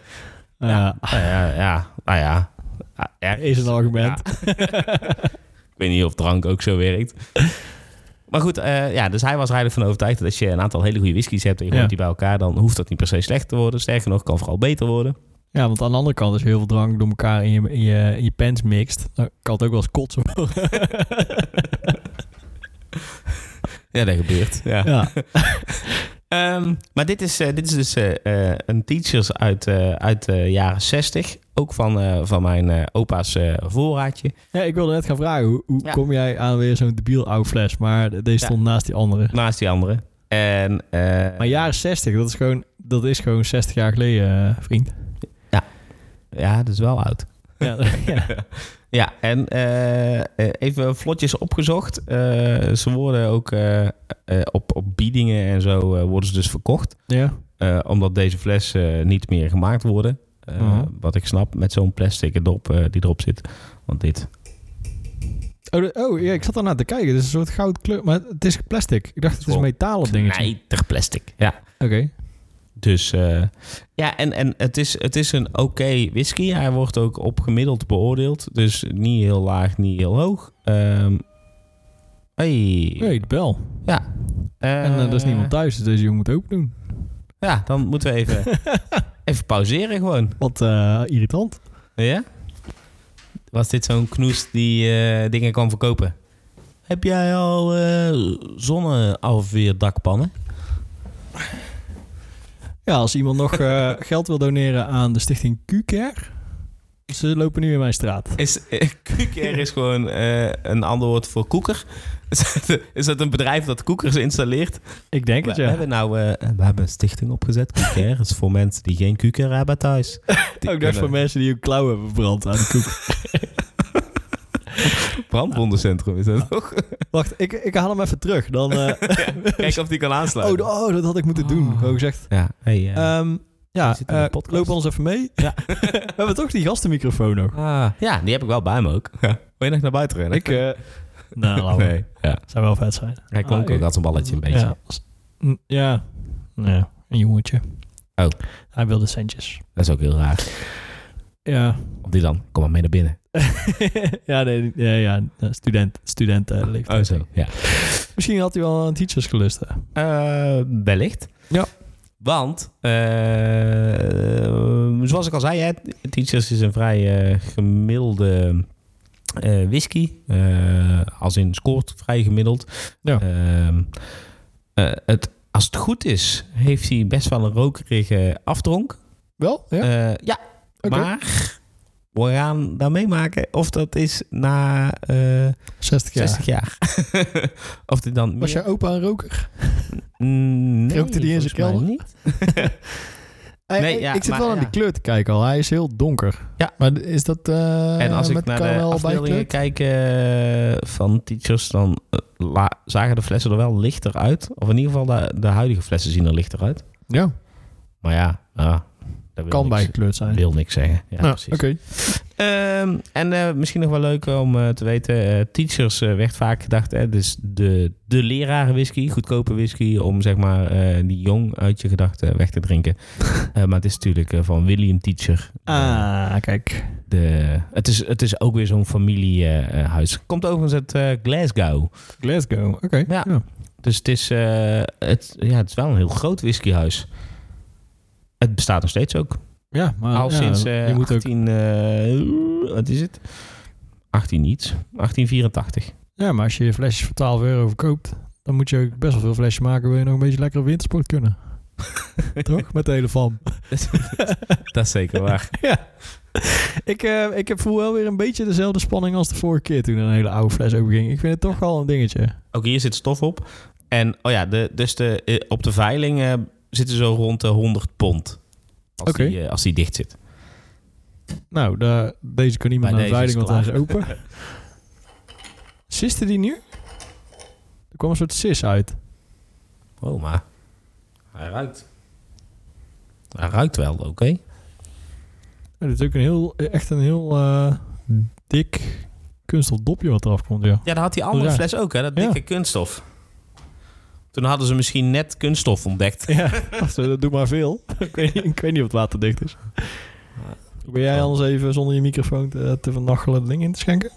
Is een argument. Ja. Ik weet niet of drank ook zo werkt. Maar goed, dus hij was er eigenlijk van overtuigd dat als je een aantal hele goede whiskies hebt en je gooit die bij elkaar, dan hoeft dat niet per se slecht te worden. Sterker nog, kan vooral beter worden. Ja, want aan de andere kant, als je heel veel drank door elkaar in je pants mixt, dan kan het ook wel eens kotsen worden. Ja, dat gebeurt. Ja. Maar dit is dus een teachers uit de jaren 60. Ook van mijn opa's voorraadje. Ja, ik wilde net gaan vragen. Hoe kom jij aan weer zo'n debiel oude fles? Maar deze stond naast die andere. Naast die andere. En, maar jaren 60, dat is gewoon 60 jaar geleden, vriend. Ja, dat is wel oud. Ja, en even vlotjes opgezocht. Ze worden ook op biedingen en zo worden ze dus verkocht. Ja. Omdat deze flessen niet meer gemaakt worden. Wat ik snap, met zo'n plastic die erop zit. Want dit... ja, ik zat ernaar te kijken. Het is een soort goud kleur, maar het is plastic. Ik dacht het is een metalen dingetje. Nee, plastic, ja. Oké. Dus en het is een oké whisky. Hij wordt ook op gemiddeld beoordeeld. Dus niet heel laag, niet heel hoog. Hey. Nee, de bel. Ja. En er is niemand thuis, dus deze jongen moet open doen. Ja, dan moeten we even pauzeren gewoon. Wat irritant. Ja? Was dit zo'n knoest die dingen kan verkopen? Heb jij al zonneafweerdakpannen? Ja, als iemand nog geld wil doneren aan de stichting Q-Care... Ze lopen nu in mijn straat. Q-Care is gewoon een ander woord voor koeker. Is dat een bedrijf dat koekers installeert? Ik denk het, ja. We hebben een stichting opgezet. Q-Care is voor mensen die geen Q-Care hebben thuis. Ook dat voor mensen die hun klauw hebben verbrand aan de koek. Brandwondencentrum is dat toch? Wacht, ik haal hem even terug. Dan, Kijk of die kan aansluiten. Oh, dat had ik moeten doen. Gewoon gezegd. Ja, Loop ons even mee. Ja. We hebben toch die gastenmicrofoon nog. Ja, die heb ik wel bij me ook. Ja. Wil je nog naar buiten rennen? Nee. Ja. Zou wel vet zijn. Hij klonk ook als een balletje een beetje. Ja, een jongetje. Oh. Hij wilde centjes. Dat is ook heel raar. Ja. Of die dan? Kom maar mee naar binnen. Student leeftijd. Oh zo, ja. Misschien had hij wel een teachers gelust. Wellicht. Ja. Want, zoals ik al zei, teachers is een vrij gemiddelde whisky. Als in scoort vrij gemiddeld. Ja. Als het goed is, heeft hij best wel een rokerige aftronk. Wel? Ja. Ja. Okay. Maar we gaan dan meemaken of dat is na 60 jaar. Of dit dan Was je opa een roker? Nee, rookte die in zijn kelder? Niet. Ik zit wel aan die kleur te kijken al. Hij is heel donker. Ja. Maar is dat en als ik naar de afbeeldingen kijk van teachers, dan zagen de flessen er wel lichter uit. Of in ieder geval de huidige flessen zien er lichter uit. Ja. Maar ja, dat kan bijgekleurd zijn. Wil niks zeggen. Ja, precies. Oké. En misschien nog wel leuk om te weten. Teachers werd vaak gedacht. Dus de leraren whisky. Goedkope whisky. Om zeg maar die jong uit je gedachten weg te drinken. Maar het is natuurlijk van William Teacher. Kijk. Het is ook weer zo'n familiehuis. Komt overigens uit Glasgow. Glasgow, oké. Ja. Dus het is wel een heel groot whiskyhuis. Het bestaat nog steeds ook. Ja, maar al sinds 1884. Ja, maar als je flesjes voor €12 verkoopt, dan moet je ook best wel veel flesjes maken. Wil je nog een beetje lekker wintersport kunnen? Toch? Met de hele fam. Dat is zeker waar. Ja. Ik voel wel weer een beetje dezelfde spanning als de vorige keer toen een hele oude fles overging. Ik vind het toch wel een dingetje. Ook hier zit stof op. En op de veiling zitten zo rond de 100 pond. Als die dicht zit. Nou, deze kan niet meer naar de veiling, want hij is open. Siste die nu? Er kwam een soort sis uit. Oh, maar hij ruikt. Hij ruikt wel, oké. Dit is ook echt een heel dik kunststof dopje wat eraf komt, ja. Ja, dat had die andere fles ook, hè? Dat dikke kunststof. Toen hadden ze misschien net kunststof ontdekt. Ja, dat doet maar veel. ik weet niet of het waterdicht is. Ben jij anders even zonder je microfoon te vernachelen het ding in te schenken?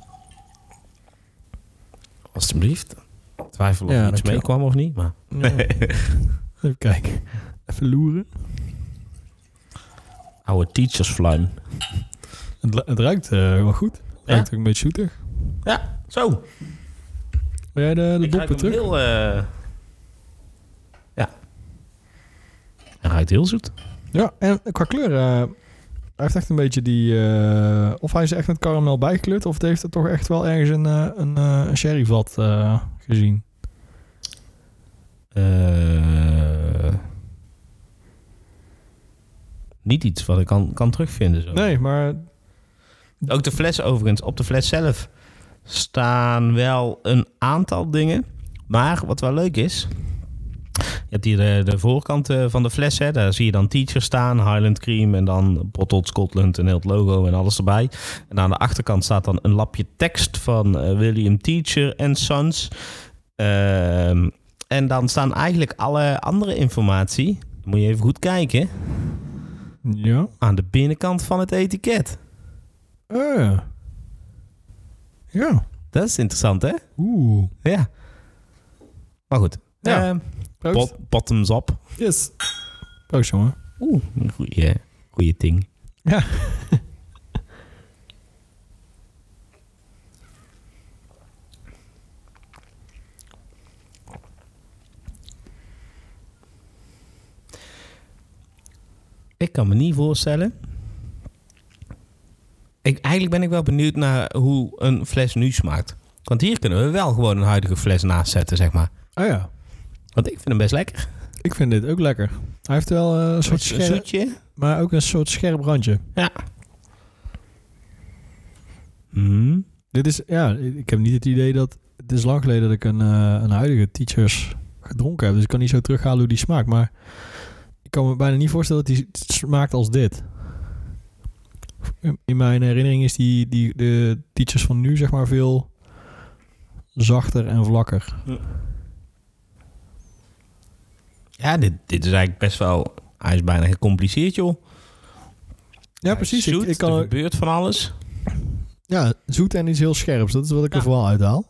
Alsjeblieft. Twijfel of iets meekwam of niet, maar... Ja. Even kijken. Even loeren. Oude teachers fluim. Het ruikt wel goed. Het ruikt ook een beetje zoetig. Ja, zo. Wil jij de doppen terug? Heel, hij ruikt heel zoet. Ja, en qua kleur... hij heeft echt een beetje die... of hij is echt met karamel bijgekleurd... of het heeft er toch echt wel ergens een sherryvat gezien. Niet iets wat ik kan terugvinden. Zo. Nee, maar... Ook de fles overigens. Op de fles zelf staan wel een aantal dingen. Maar wat wel leuk is... Je hebt hier de voorkant van de fles. Hè. Daar zie je dan Teacher staan, Highland Cream... en dan Bottled Scotland en heel het logo en alles erbij. En aan de achterkant staat dan een lapje tekst van William Teacher and Sons. En dan staan eigenlijk alle andere informatie... Dan moet je even goed kijken... Ja. Aan de binnenkant van het etiket. Ja. Dat is interessant, hè? Oeh. Ja. Maar goed. Ja. Bottoms up. Yes. Proost, jongen. Oeh, een goeie ding. Ja. Ik kan me niet voorstellen. Eigenlijk ben ik wel benieuwd naar hoe een fles nu smaakt. Want hier kunnen we wel gewoon een huidige fles naast zetten, zeg maar. Oh ja. Want ik vind hem best lekker. Ik vind dit ook lekker. Hij heeft wel een soort scherp... zoetje. Maar ook een soort scherp randje. Ja. Dit is... Ja, ik heb niet het idee dat... Het is lang geleden dat ik een huidige Teachers gedronken heb. Dus ik kan niet zo terughalen hoe die smaakt. Maar ik kan me bijna niet voorstellen dat die smaakt als dit. In mijn herinnering is de Teachers van nu zeg maar veel zachter en vlakker. Ja, dit is eigenlijk best wel... Hij is bijna gecompliceerd, joh. Ja, precies. Zoet, ik kan er gebeurt van alles. Ja, zoet en iets heel scherps. Dat is wat ik er vooral uithaal.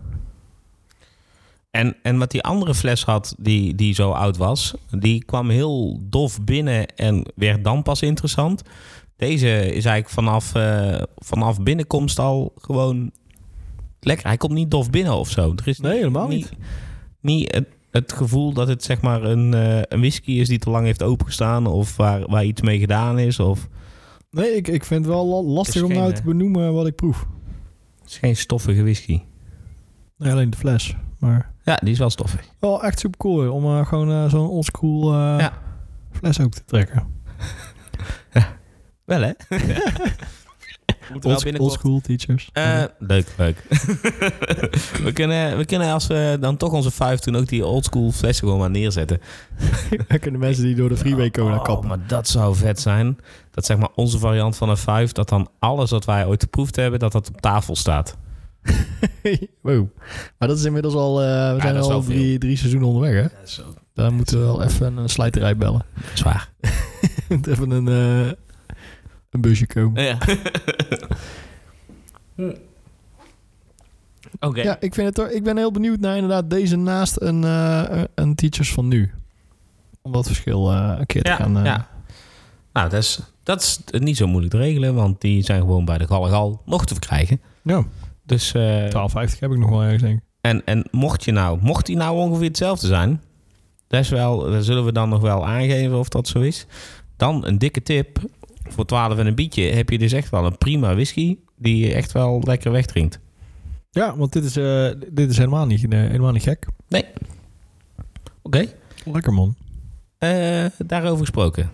En wat die andere fles had, die zo oud was... die kwam heel dof binnen en werd dan pas interessant. Deze is eigenlijk vanaf binnenkomst al gewoon lekker. Hij komt niet dof binnen of zo. Er is nee, helemaal niet. Niet het gevoel dat het zeg maar een whisky is die te lang heeft opengestaan... of waar iets mee gedaan is. Of... Nee, ik vind het wel lastig om nou te benoemen wat ik proef. Het is geen stoffige whisky. Nee, alleen de fles. Maar ja, die is wel stoffig. Wel echt super cool om gewoon zo'n oldschool fles ook te trekken. Wel, hè? Oldschool Teachers. Leuk. we kunnen als we dan toch onze 5 doen... ook die oldschool flessen gewoon maar neerzetten. Dan kunnen mensen die door de freeway cola kappen. Maar dat zou vet zijn. Dat zeg maar onze variant van een 5... dat dan alles wat wij ooit geproefd hebben... dat op tafel staat. Wow. Maar dat is inmiddels al... we zijn al 3 seizoenen onderweg, hè? Ja, zo. Dan moeten we wel even een slijterij bellen. Zwaar. Moet even een busje komen. Ja. Oké. Ja, ik ben heel benieuwd naar inderdaad deze naast een Teachers van nu. Om dat verschil een keer te gaan... Ja. Nou, dat is niet zo moeilijk te regelen, want die zijn gewoon bij de Gallegal nog te verkrijgen. Ja. Dus... 12,50 heb ik nog wel ergens, denk ik. En mocht die nou ongeveer hetzelfde zijn... dat zullen we dan nog wel aangeven of dat zo is. Dan een dikke tip... Voor 12 en een bietje heb je dus echt wel een prima whisky... die je echt wel lekker wegdrinkt. Ja, want dit is helemaal niet gek. Nee. Oké. Lekker, man. Daarover gesproken.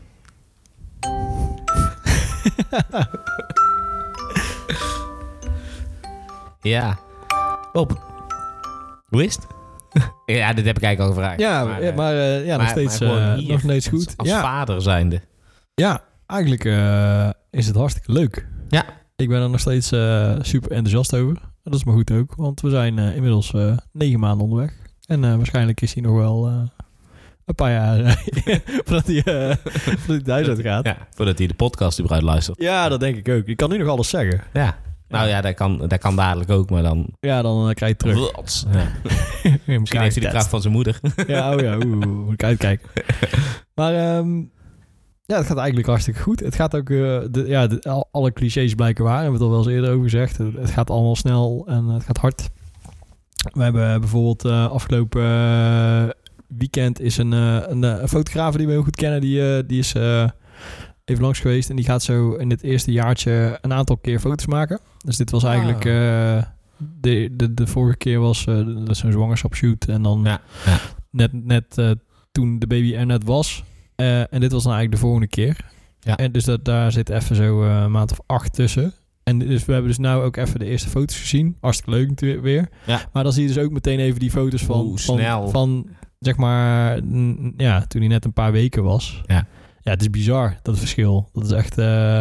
Ja. Bob. Hoe is het? Ja, dit heb ik eigenlijk al gevraagd. Ja, maar nog steeds goed. Als vader zijnde. Ja, eigenlijk is het hartstikke leuk. Ja. Ik ben er nog steeds super enthousiast over. Dat is maar goed ook, want we zijn inmiddels 9 maanden onderweg. En waarschijnlijk is hij nog wel een paar jaar voordat hij het huis uit gaat. Ja, voordat hij de podcast überhaupt luistert. Ja, dat denk ik ook. Ik kan nu nog alles zeggen. Ja. Nou ja, dat kan dadelijk ook, maar dan... Ja, dan krijg je terug. Ja. Misschien heeft hij de kracht van zijn moeder. Ja, moet ik uitkijken. Maar ja, het gaat eigenlijk hartstikke goed. Het gaat ook... alle clichés blijken waar. Hebben we het al wel eens eerder over gezegd. Het gaat allemaal snel en het gaat hard. We hebben bijvoorbeeld afgelopen weekend is een fotograaf die we heel goed kennen. Die is even langs geweest. En die gaat zo in het eerste jaartje een aantal keer foto's maken. Dus dit was eigenlijk... De vorige keer was zo'n zwangerschapsshoot. En dan net toen de baby er net was. En dit was dan eigenlijk de volgende keer. Ja. En dus daar zit even zo een maand of 8 tussen. En dus we hebben dus nou ook even de eerste foto's gezien. Hartstikke leuk weer. Ja. Maar dan zie je dus ook meteen even die foto's van zeg maar, toen hij net een paar weken was. Ja, het is bizar, dat verschil. Dat is echt...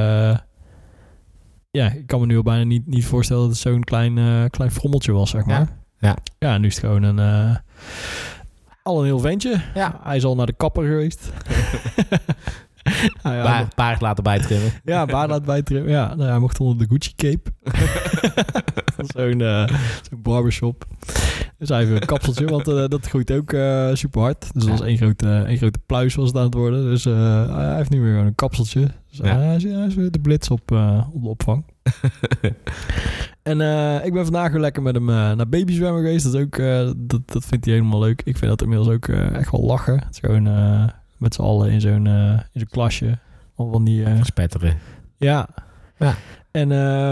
ik kan me nu al bijna niet voorstellen dat het zo'n klein frommeltje was, zeg maar. Ja, nu is het gewoon al een heel ventje. Ja. Hij is al naar de kapper geweest. Paard laten bijtrimmen. Ja, baard laten bijtrimmen. Ja, nou, hij mocht onder de Gucci cape. Zo'n barbershop. Dus hij heeft een kapseltje, want dat groeit ook super hard. Dus dat was één grote pluis was het aan het worden. Dus hij heeft nu weer gewoon een kapseltje. Dus hij is weer de blitz op de opvang. En ik ben vandaag weer lekker met hem naar babyzwemmen geweest. Dat is ook, dat vindt hij helemaal leuk. Ik vind dat inmiddels ook echt wel lachen. Het is gewoon met z'n allen in zo'n klasje. Van die... Spetteren. Ja. En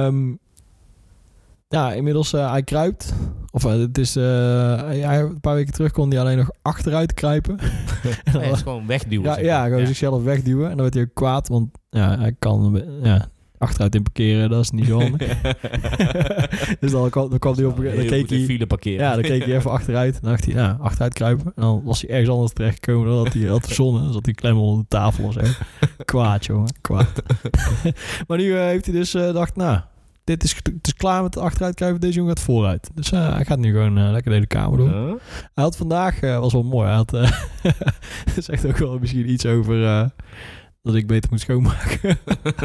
inmiddels hij kruipt. Of het is... een paar weken terug kon hij alleen nog achteruit kruipen. Hij is gewoon wegduwen. Gewoon zichzelf wegduwen. En dan werd hij ook kwaad. Want hij kan... achteruit in parkeren, dat is niet zo handig. Dus dan kwam hij op... Dan keek hij... file parkeren. Ja, dan keek hij even achteruit. Dan dacht hij, achteruit kruipen. En dan was hij ergens anders terechtgekomen dan dat hij had verzonnen. Dan zat hij klem onder de tafel of zo. Kwaad, jongen. Kwaad. Maar nu heeft hij dus dacht, het is klaar met achteruit kruipen. Deze jongen gaat vooruit. Dus hij gaat nu gewoon lekker de hele kamer door. Hij had vandaag, was wel mooi. Hij had... dat zegt ook wel misschien iets over... dat ik beter moet schoonmaken.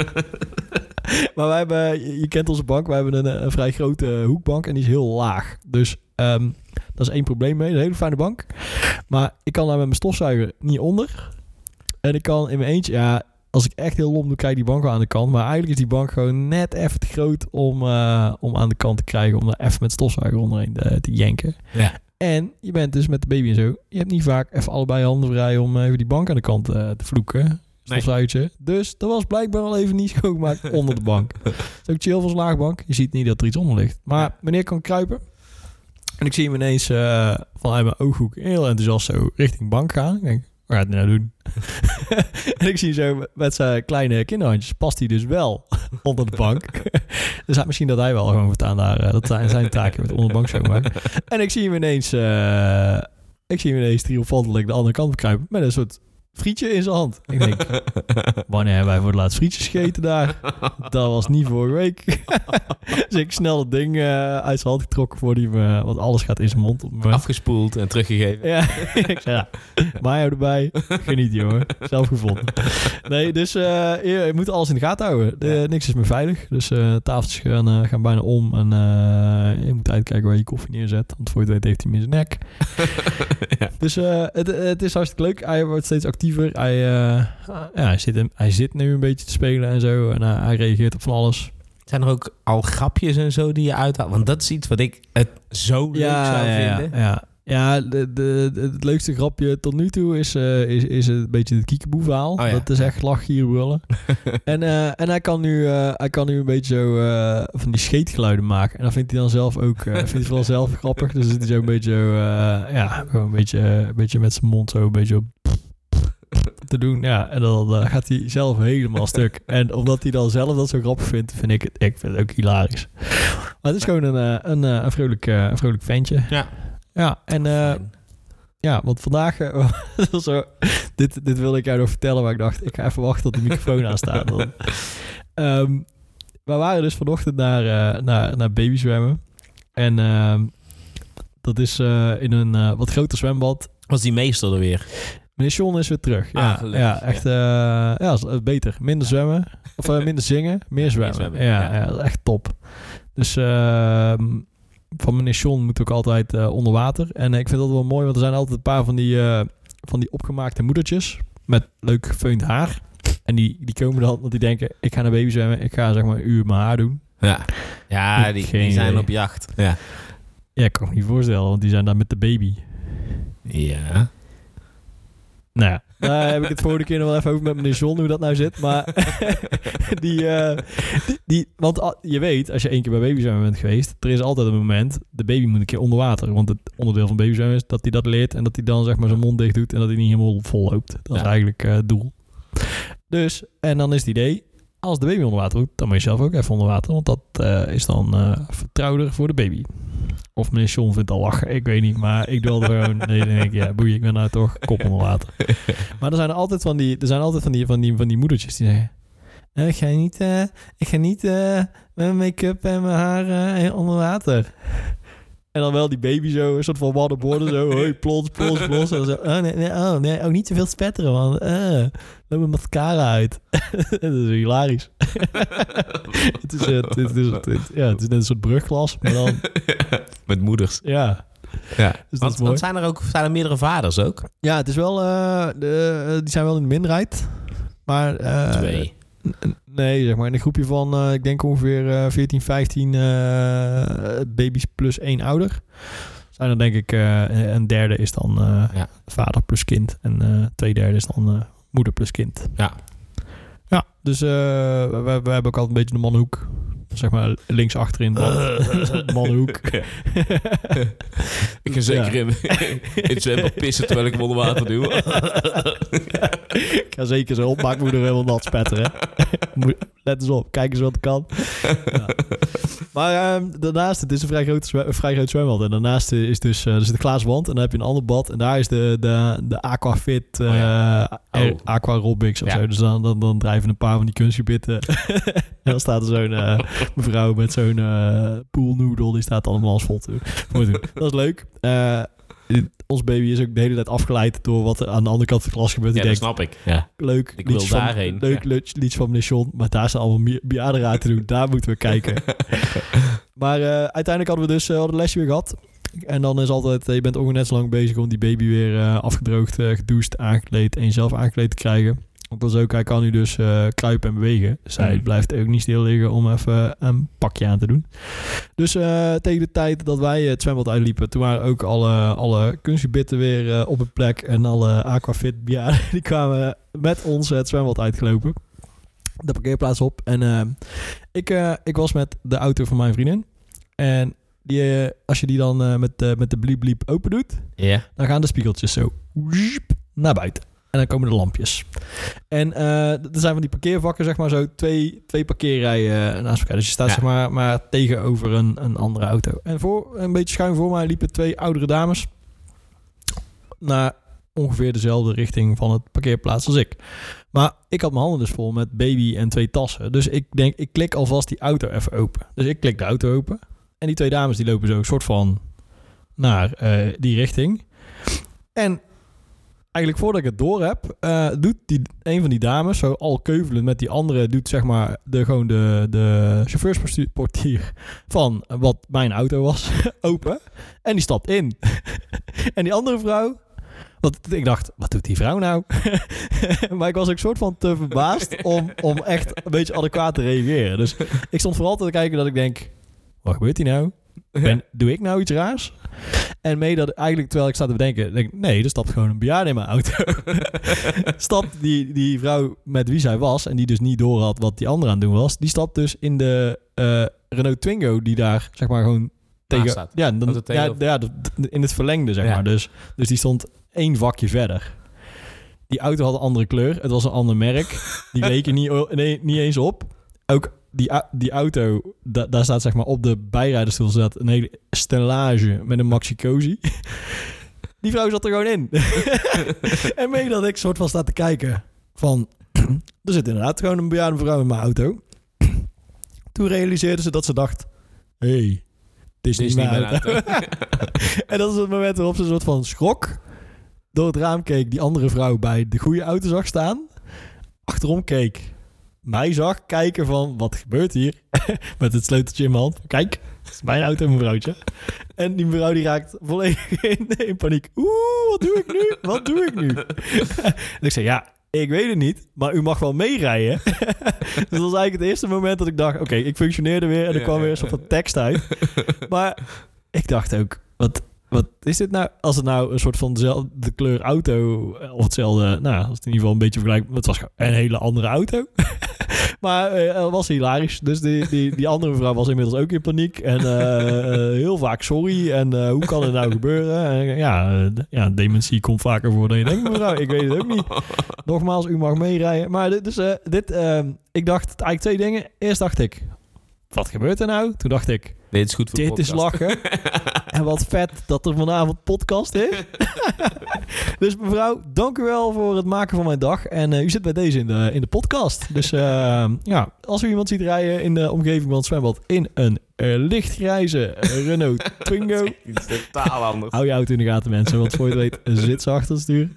Maar wij hebben... Je kent onze bank. Wij hebben een vrij grote hoekbank. En die is heel laag. Dus dat is één probleem mee. Een hele fijne bank. Maar ik kan daar met mijn stofzuiger niet onder. En ik kan in mijn eentje... Ja, als ik echt heel lom doe, krijg ik die bank wel aan de kant. Maar eigenlijk is die bank gewoon net even te groot om aan de kant te krijgen. Om daar even met stofzuiger onderheen te jenken. Ja. En je bent dus met de baby en zo... Je hebt niet vaak even allebei handen vrij om even die bank aan de kant te vloeken. Stofzuigertje. Dus dat was blijkbaar al even niet schoongemaakt onder de bank. Dat is ook chill voor zo'n laagbank. Je ziet niet dat er iets onder ligt. Maar meneer kan kruipen. En ik zie hem ineens vanuit mijn ooghoek heel enthousiast zo richting bank gaan. Ik denk, wat gaat hij nou doen? En ik zie zo met zijn kleine kinderhandjes past hij dus wel onder de bank. Dus misschien dat hij wel gewoon voortaan daar... dat zijn taakje met onder de bank schoonmaken. En ik zie hem ineens triomfantelijk de andere kant op kruipen met een soort frietje in zijn hand. Ik denk, wanneer hebben wij voor het laatst frietjes gegeten daar? Dat was niet vorige week. Dus ik snel het ding uit zijn hand getrokken voor die want alles gaat in zijn mond. Afgespoeld en teruggegeven. Ja, ik zei, mayo erbij. Geniet, jongen. Zelf gevonden. Nee, dus je moet alles in de gaten houden. Niks is meer veilig. Dus tafeltjes gaan bijna om. En je moet uitkijken waar je koffie neerzet. Want voor je het weet heeft hij hem in zijn nek. Dus het is hartstikke leuk. Hij wordt steeds actiever. Hij zit nu een beetje te spelen en zo. En hij reageert op van alles. Zijn er ook al grapjes en zo die je uithaalt? Want dat is iets wat ik het zo leuk zou vinden. Ja, het leukste grapje tot nu toe is een beetje het kiekeboe verhaal. Dat is echt lach hier brullen. En hij kan nu een beetje zo van die scheetgeluiden maken. En dat vindt hij dan zelf ook vindt hij vooral zelf grappig. Dus zit hij zo een beetje gewoon een beetje met zijn mond zo een beetje op te doen. Ja, en dan gaat hij zelf helemaal stuk. En omdat hij dan zelf dat zo grappig vindt, ik vind het ook hilarisch. Maar het is gewoon een vrolijk ventje. Ja, en want vandaag zo, dit wilde ik jou nog vertellen, maar ik dacht, ik ga even wachten tot de microfoon aanstaat. We waren dus vanochtend naar babyzwemmen. En dat is in een wat groter zwembad. Was die meester er weer? Meneer John is weer terug. Ja, echt beter. Minder zwemmen. Of minder zingen, meer zwemmen. Ja, echt top. Dus van meneer John moet ook altijd onder water. En ik vind dat wel mooi, want er zijn altijd een paar van die opgemaakte moedertjes met leuk gefeund haar. En die komen dan, want die denken, ik ga naar baby zwemmen. Ik ga zeg maar een uur mijn haar doen. Ja, die zijn op jacht. Ja, ik kan me niet voorstellen, want die zijn daar met de baby. Ja. Nou ja, daar heb ik het vorige keer nog wel even over met meneer John, hoe dat nou zit. Maar want je weet, als je 1 keer bij babyzwemmen bent geweest, er is altijd een moment, de baby moet een keer onder water. Want het onderdeel van babyzwemmen is dat hij dat leert en dat hij dan zeg maar zijn mond dicht doet en dat hij niet helemaal vol loopt. Dat is eigenlijk het doel. Dus, en dan is het idee, als de baby onder water doet, dan moet je zelf ook even onder water. Want dat is dan vertrouwder voor de baby. Of meneer John vindt al lachen, ik weet niet. Maar ik wilde gewoon... Nee, dan denk ik, ja, boeien, ik ben nou toch kop onder water. Maar er zijn altijd van die moedertjes die zeggen... Ik ga niet met mijn make-up en mijn haar onder water. En dan wel die baby zo, een soort van waterboarden zo. Hoi, plots. En dan zo, nee, ook niet te veel spetteren, man. Loop mijn mascara uit. Dat is hilarisch. Het is net een soort brugglas, maar dan... Met moeders. Ja. Dus dat is mooi. Want zijn er meerdere vaders ook? Ja, het is wel... die zijn wel in de minderheid. Maar... 2. Nee, zeg maar in een groepje van... ik denk ongeveer 14, 15 baby's plus 1 ouder. Zijn er denk ik... een derde is dan vader plus kind. En 2/3 is dan moeder plus kind. Ja. Ja, dus we hebben ook altijd een beetje de mannenhoek. Zeg maar links achterin de mannenhoek. Ik ga zeker in het zwembad pissen terwijl ik hem onder water doe. Ik ga zeker zijn opmaakmoeder helemaal nat spetteren. Let eens op, kijk eens wat ik kan. Ja. Maar daarnaast, het is een vrij groot zwembad. En daarnaast is dus de glazen wand. En dan heb je een ander bad. En daar is de Aquafit Aqua Robics of zo. Dus dan drijven een paar van die kunstgebitten. En dan staat er zo'n mevrouw met zo'n poolnoedel. Die staat allemaal als vol te doen. Dat is leuk. Ons baby is ook de hele tijd afgeleid door wat er aan de andere kant van de klas gebeurt. Ja, dat snap ik. Ja. Leuk. Ik wil daarheen. Leuk liedje van meneer John. Maar daar staan allemaal bejaarden aan te doen. Daar moeten we kijken. Maar uiteindelijk hadden we dus een lesje weer gehad. En dan is altijd, je bent ongeveer net zo lang bezig om die baby weer afgedroogd, gedoucht, aangekleed en jezelf aangekleed te krijgen. Want dat is ook, hij kan nu dus kruipen en bewegen. Dus hij blijft ook niet stil liggen om even een pakje aan te doen. Dus tegen de tijd dat wij het zwembad uitliepen, toen waren ook alle kunstgebitten weer op een plek. En alle Aquafit bejaarden, die kwamen met ons het zwembad uitgelopen. De parkeerplaats op. En ik was met de auto van mijn vriendin. En als je die dan met de bliep bliep open doet, dan gaan de spiegeltjes zo naar buiten. En dan komen de lampjes. En er zijn van die parkeervakken, zeg maar zo, twee parkeerrijen naast elkaar. Dus je staat zeg maar tegenover een andere auto. En een beetje schuin voor mij liepen 2 oudere dames naar ongeveer dezelfde richting van het parkeerplaats als ik. Maar ik had mijn handen dus vol met baby en 2 tassen. Dus ik denk, ik klik alvast die auto even open. Dus ik klik de auto open. En die 2 dames die lopen zo een soort van naar die richting. En eigenlijk voordat ik het door heb, doet een van die dames, zo al keuvelend met die andere, doet zeg maar de chauffeursportier van wat mijn auto was open. En die stapt in. En die andere vrouw, want ik dacht, wat doet die vrouw nou? Maar ik was ook soort van te verbaasd om echt een beetje adequaat te reageren. Dus ik stond vooral te kijken dat ik denk, wat gebeurt hier nou? Doe ik nou iets raars? En mee dat eigenlijk, terwijl ik sta te bedenken, denk ik, nee, er stapt gewoon een bejaarde in mijn auto. Stapt die vrouw met wie zij was, en die dus niet door had wat die andere aan het doen was, die stapt dus in de Renault Twingo, die daar, zeg maar, gewoon tegen staat. Ja, in het verlengde, zeg maar. Dus die stond 1 vakje verder. Die auto had een andere kleur. Het was een ander merk. Die leek er niet eens op. Ook die auto, daar staat zeg maar op de bijrijdersstoel staat een hele stellage met een Maxi Cosi. Die vrouw zat er gewoon in. En mee dat ik soort van sta te kijken van, er zit inderdaad gewoon een bejaarde vrouw in mijn auto. Toen realiseerde ze dat ze dacht, hey, het is niet mijn auto. En dat is het moment waarop ze een soort van schrok, door het raam keek, die andere vrouw bij de goede auto zag staan, achterom keek, mij zag kijken van, wat gebeurt hier? Met het sleuteltje in mijn hand. Kijk, dat is mijn auto, mevrouwtje. En die mevrouw die raakt volledig in paniek. Wat doe ik nu? En ik zei, ja, ik weet het niet, maar u mag wel meerijden. Dus dat was eigenlijk het eerste moment dat ik dacht, oké, ik functioneerde weer en er kwam weer een soort van tekst uit. Maar ik dacht ook, wat is dit nou? Als het nou een soort van dezelfde kleur auto, of hetzelfde, nou, als het in ieder geval een beetje vergelijkbaar, het was een hele andere auto. Maar het was hilarisch. Dus die andere vrouw was inmiddels ook in paniek. En heel vaak sorry. En hoe kan het nou gebeuren? En, dementie komt vaker voor dan je denkt, mevrouw. Ik weet het ook niet. Nogmaals, u mag meerijden. Maar ik dacht eigenlijk 2 dingen. Eerst dacht ik, wat gebeurt er nou? Toen dacht ik, Dit is goed voor Dit is lachen. En wat vet dat er vanavond podcast is. Dus mevrouw, dank u wel voor het maken van mijn dag. En u zit bij deze in de podcast. Dus als u iemand ziet rijden in de omgeving van het zwembad in een lichtgrijze Renault Twingo. Het is totaal anders. Hou je auto in de gaten, mensen. Want voor je het weet zit ze achter het stuur.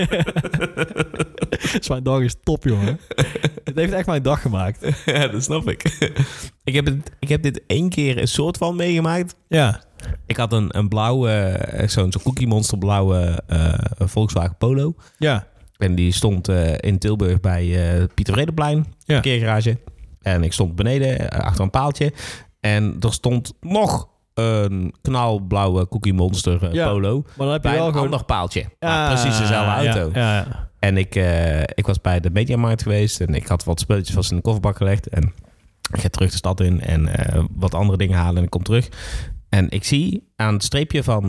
Dus mijn dag is top, jongen. Het heeft echt mijn dag gemaakt. Ja, dat snap ik. Ik heb dit 1 keer een soort van meegemaakt. Ja. Ik had een blauwe, zo'n Cookie Monster blauwe Volkswagen Polo. Ja. En die stond in Tilburg bij Pieter Vredeplein, parkeergarage. En ik stond beneden achter een paaltje. En er stond nog een knalblauwe Cookie Monster Polo. Maar dan heb je bij wel een ander paaltje. Precies dezelfde auto. Ja. En ik was bij de Mediamarkt geweest. En ik had wat spulletjes vast in de kofferbak gelegd. En ik ga terug de stad in en wat andere dingen halen. En ik kom terug. En ik zie aan het streepje van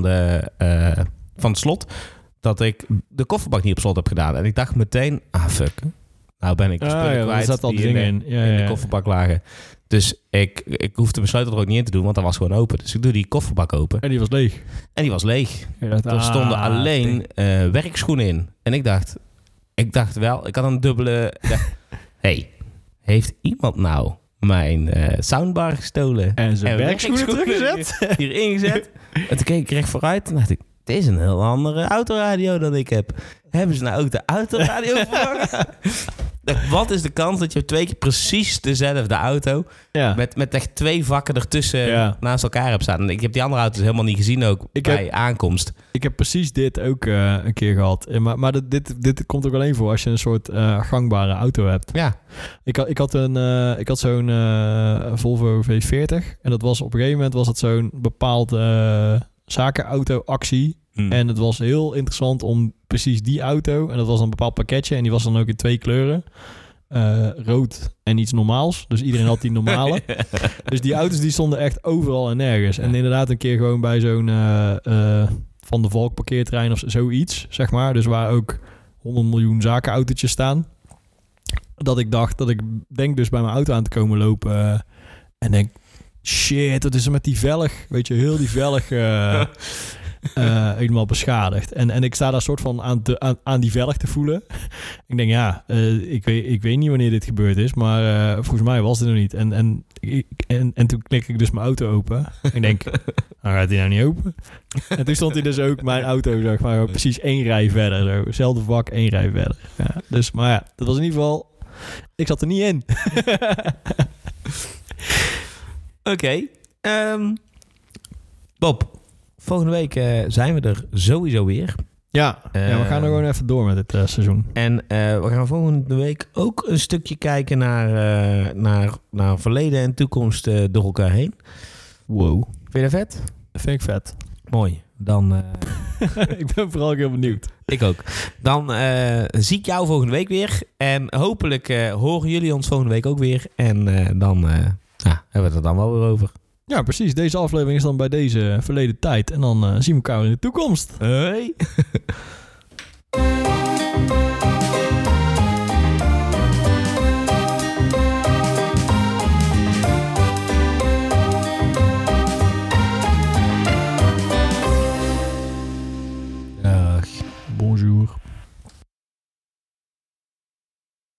het slot dat ik de kofferbak niet op slot heb gedaan. En ik dacht meteen, fuck. Nou ben ik de spullen kwijt zat al die in de kofferbak lagen. Dus ik hoefde mijn sleutel er ook niet in te doen, want dat was gewoon open. Dus ik doe die kofferbak open. En die was leeg. Er stonden alleen werkschoenen in. En ik dacht wel, ik had een dubbele... Hey, heeft iemand nou mijn soundbar gestolen? En zijn werkschoenen teruggezet? Hierin gezet. En toen keek ik recht vooruit en dacht ik, dit is een heel andere autoradio dan ik heb. Hebben ze nou ook de autoradio vervangen? Wat is de kans dat je 2 keer precies dezelfde auto... met echt 2 vakken ertussen naast elkaar hebt staan? En ik heb die andere auto's helemaal niet gezien ook bij aankomst. Ik heb precies dit ook een keer gehad. Maar dit komt ook alleen voor als je een soort gangbare auto hebt. Ja. Ik had zo'n Volvo V40. En dat was op een gegeven moment zo'n bepaald zakenauto-actie. En het was heel interessant om precies die auto... en dat was een bepaald pakketje... en die was dan ook in 2 kleuren. Rood en iets normaals. Dus iedereen had die normale. Dus die auto's die stonden echt overal en nergens. En inderdaad een keer gewoon bij zo'n... Van de Valk parkeerterrein of zoiets, zeg maar. Dus waar ook 100 miljoen zakenautootjes staan. Dat ik denk dus bij mijn auto aan te komen lopen... en denk... Shit, wat is er met die velg? Weet je, heel die velg... helemaal beschadigd. En ik sta daar soort van aan die velg te voelen. Ik denk, ik weet niet wanneer dit gebeurd is, maar volgens mij was dit nog niet. En toen klik ik dus mijn auto open. Ik denk, gaat hij nou niet open? En toen stond hij dus ook, mijn auto, zeg maar, precies 1 rij verder. Zo. Hetzelfde vak, 1 rij verder. Ja, dus, maar ja, dat was in ieder geval... Ik zat er niet in. Oké. Bob... Volgende week zijn we er sowieso weer. Ja, we gaan er gewoon even door met het seizoen. En we gaan volgende week ook een stukje kijken naar verleden en toekomst door elkaar heen. Wow. Vind je dat vet? Dat vind ik vet. Mooi. Dan... ik ben vooral heel benieuwd. Ik ook. Dan zie ik jou volgende week weer. En hopelijk horen jullie ons volgende week ook weer. En dan hebben we het er dan wel weer over. Ja, precies. Deze aflevering is dan bij deze verleden tijd. En dan zien we elkaar in de toekomst. Hoi. Dag. Bonjour.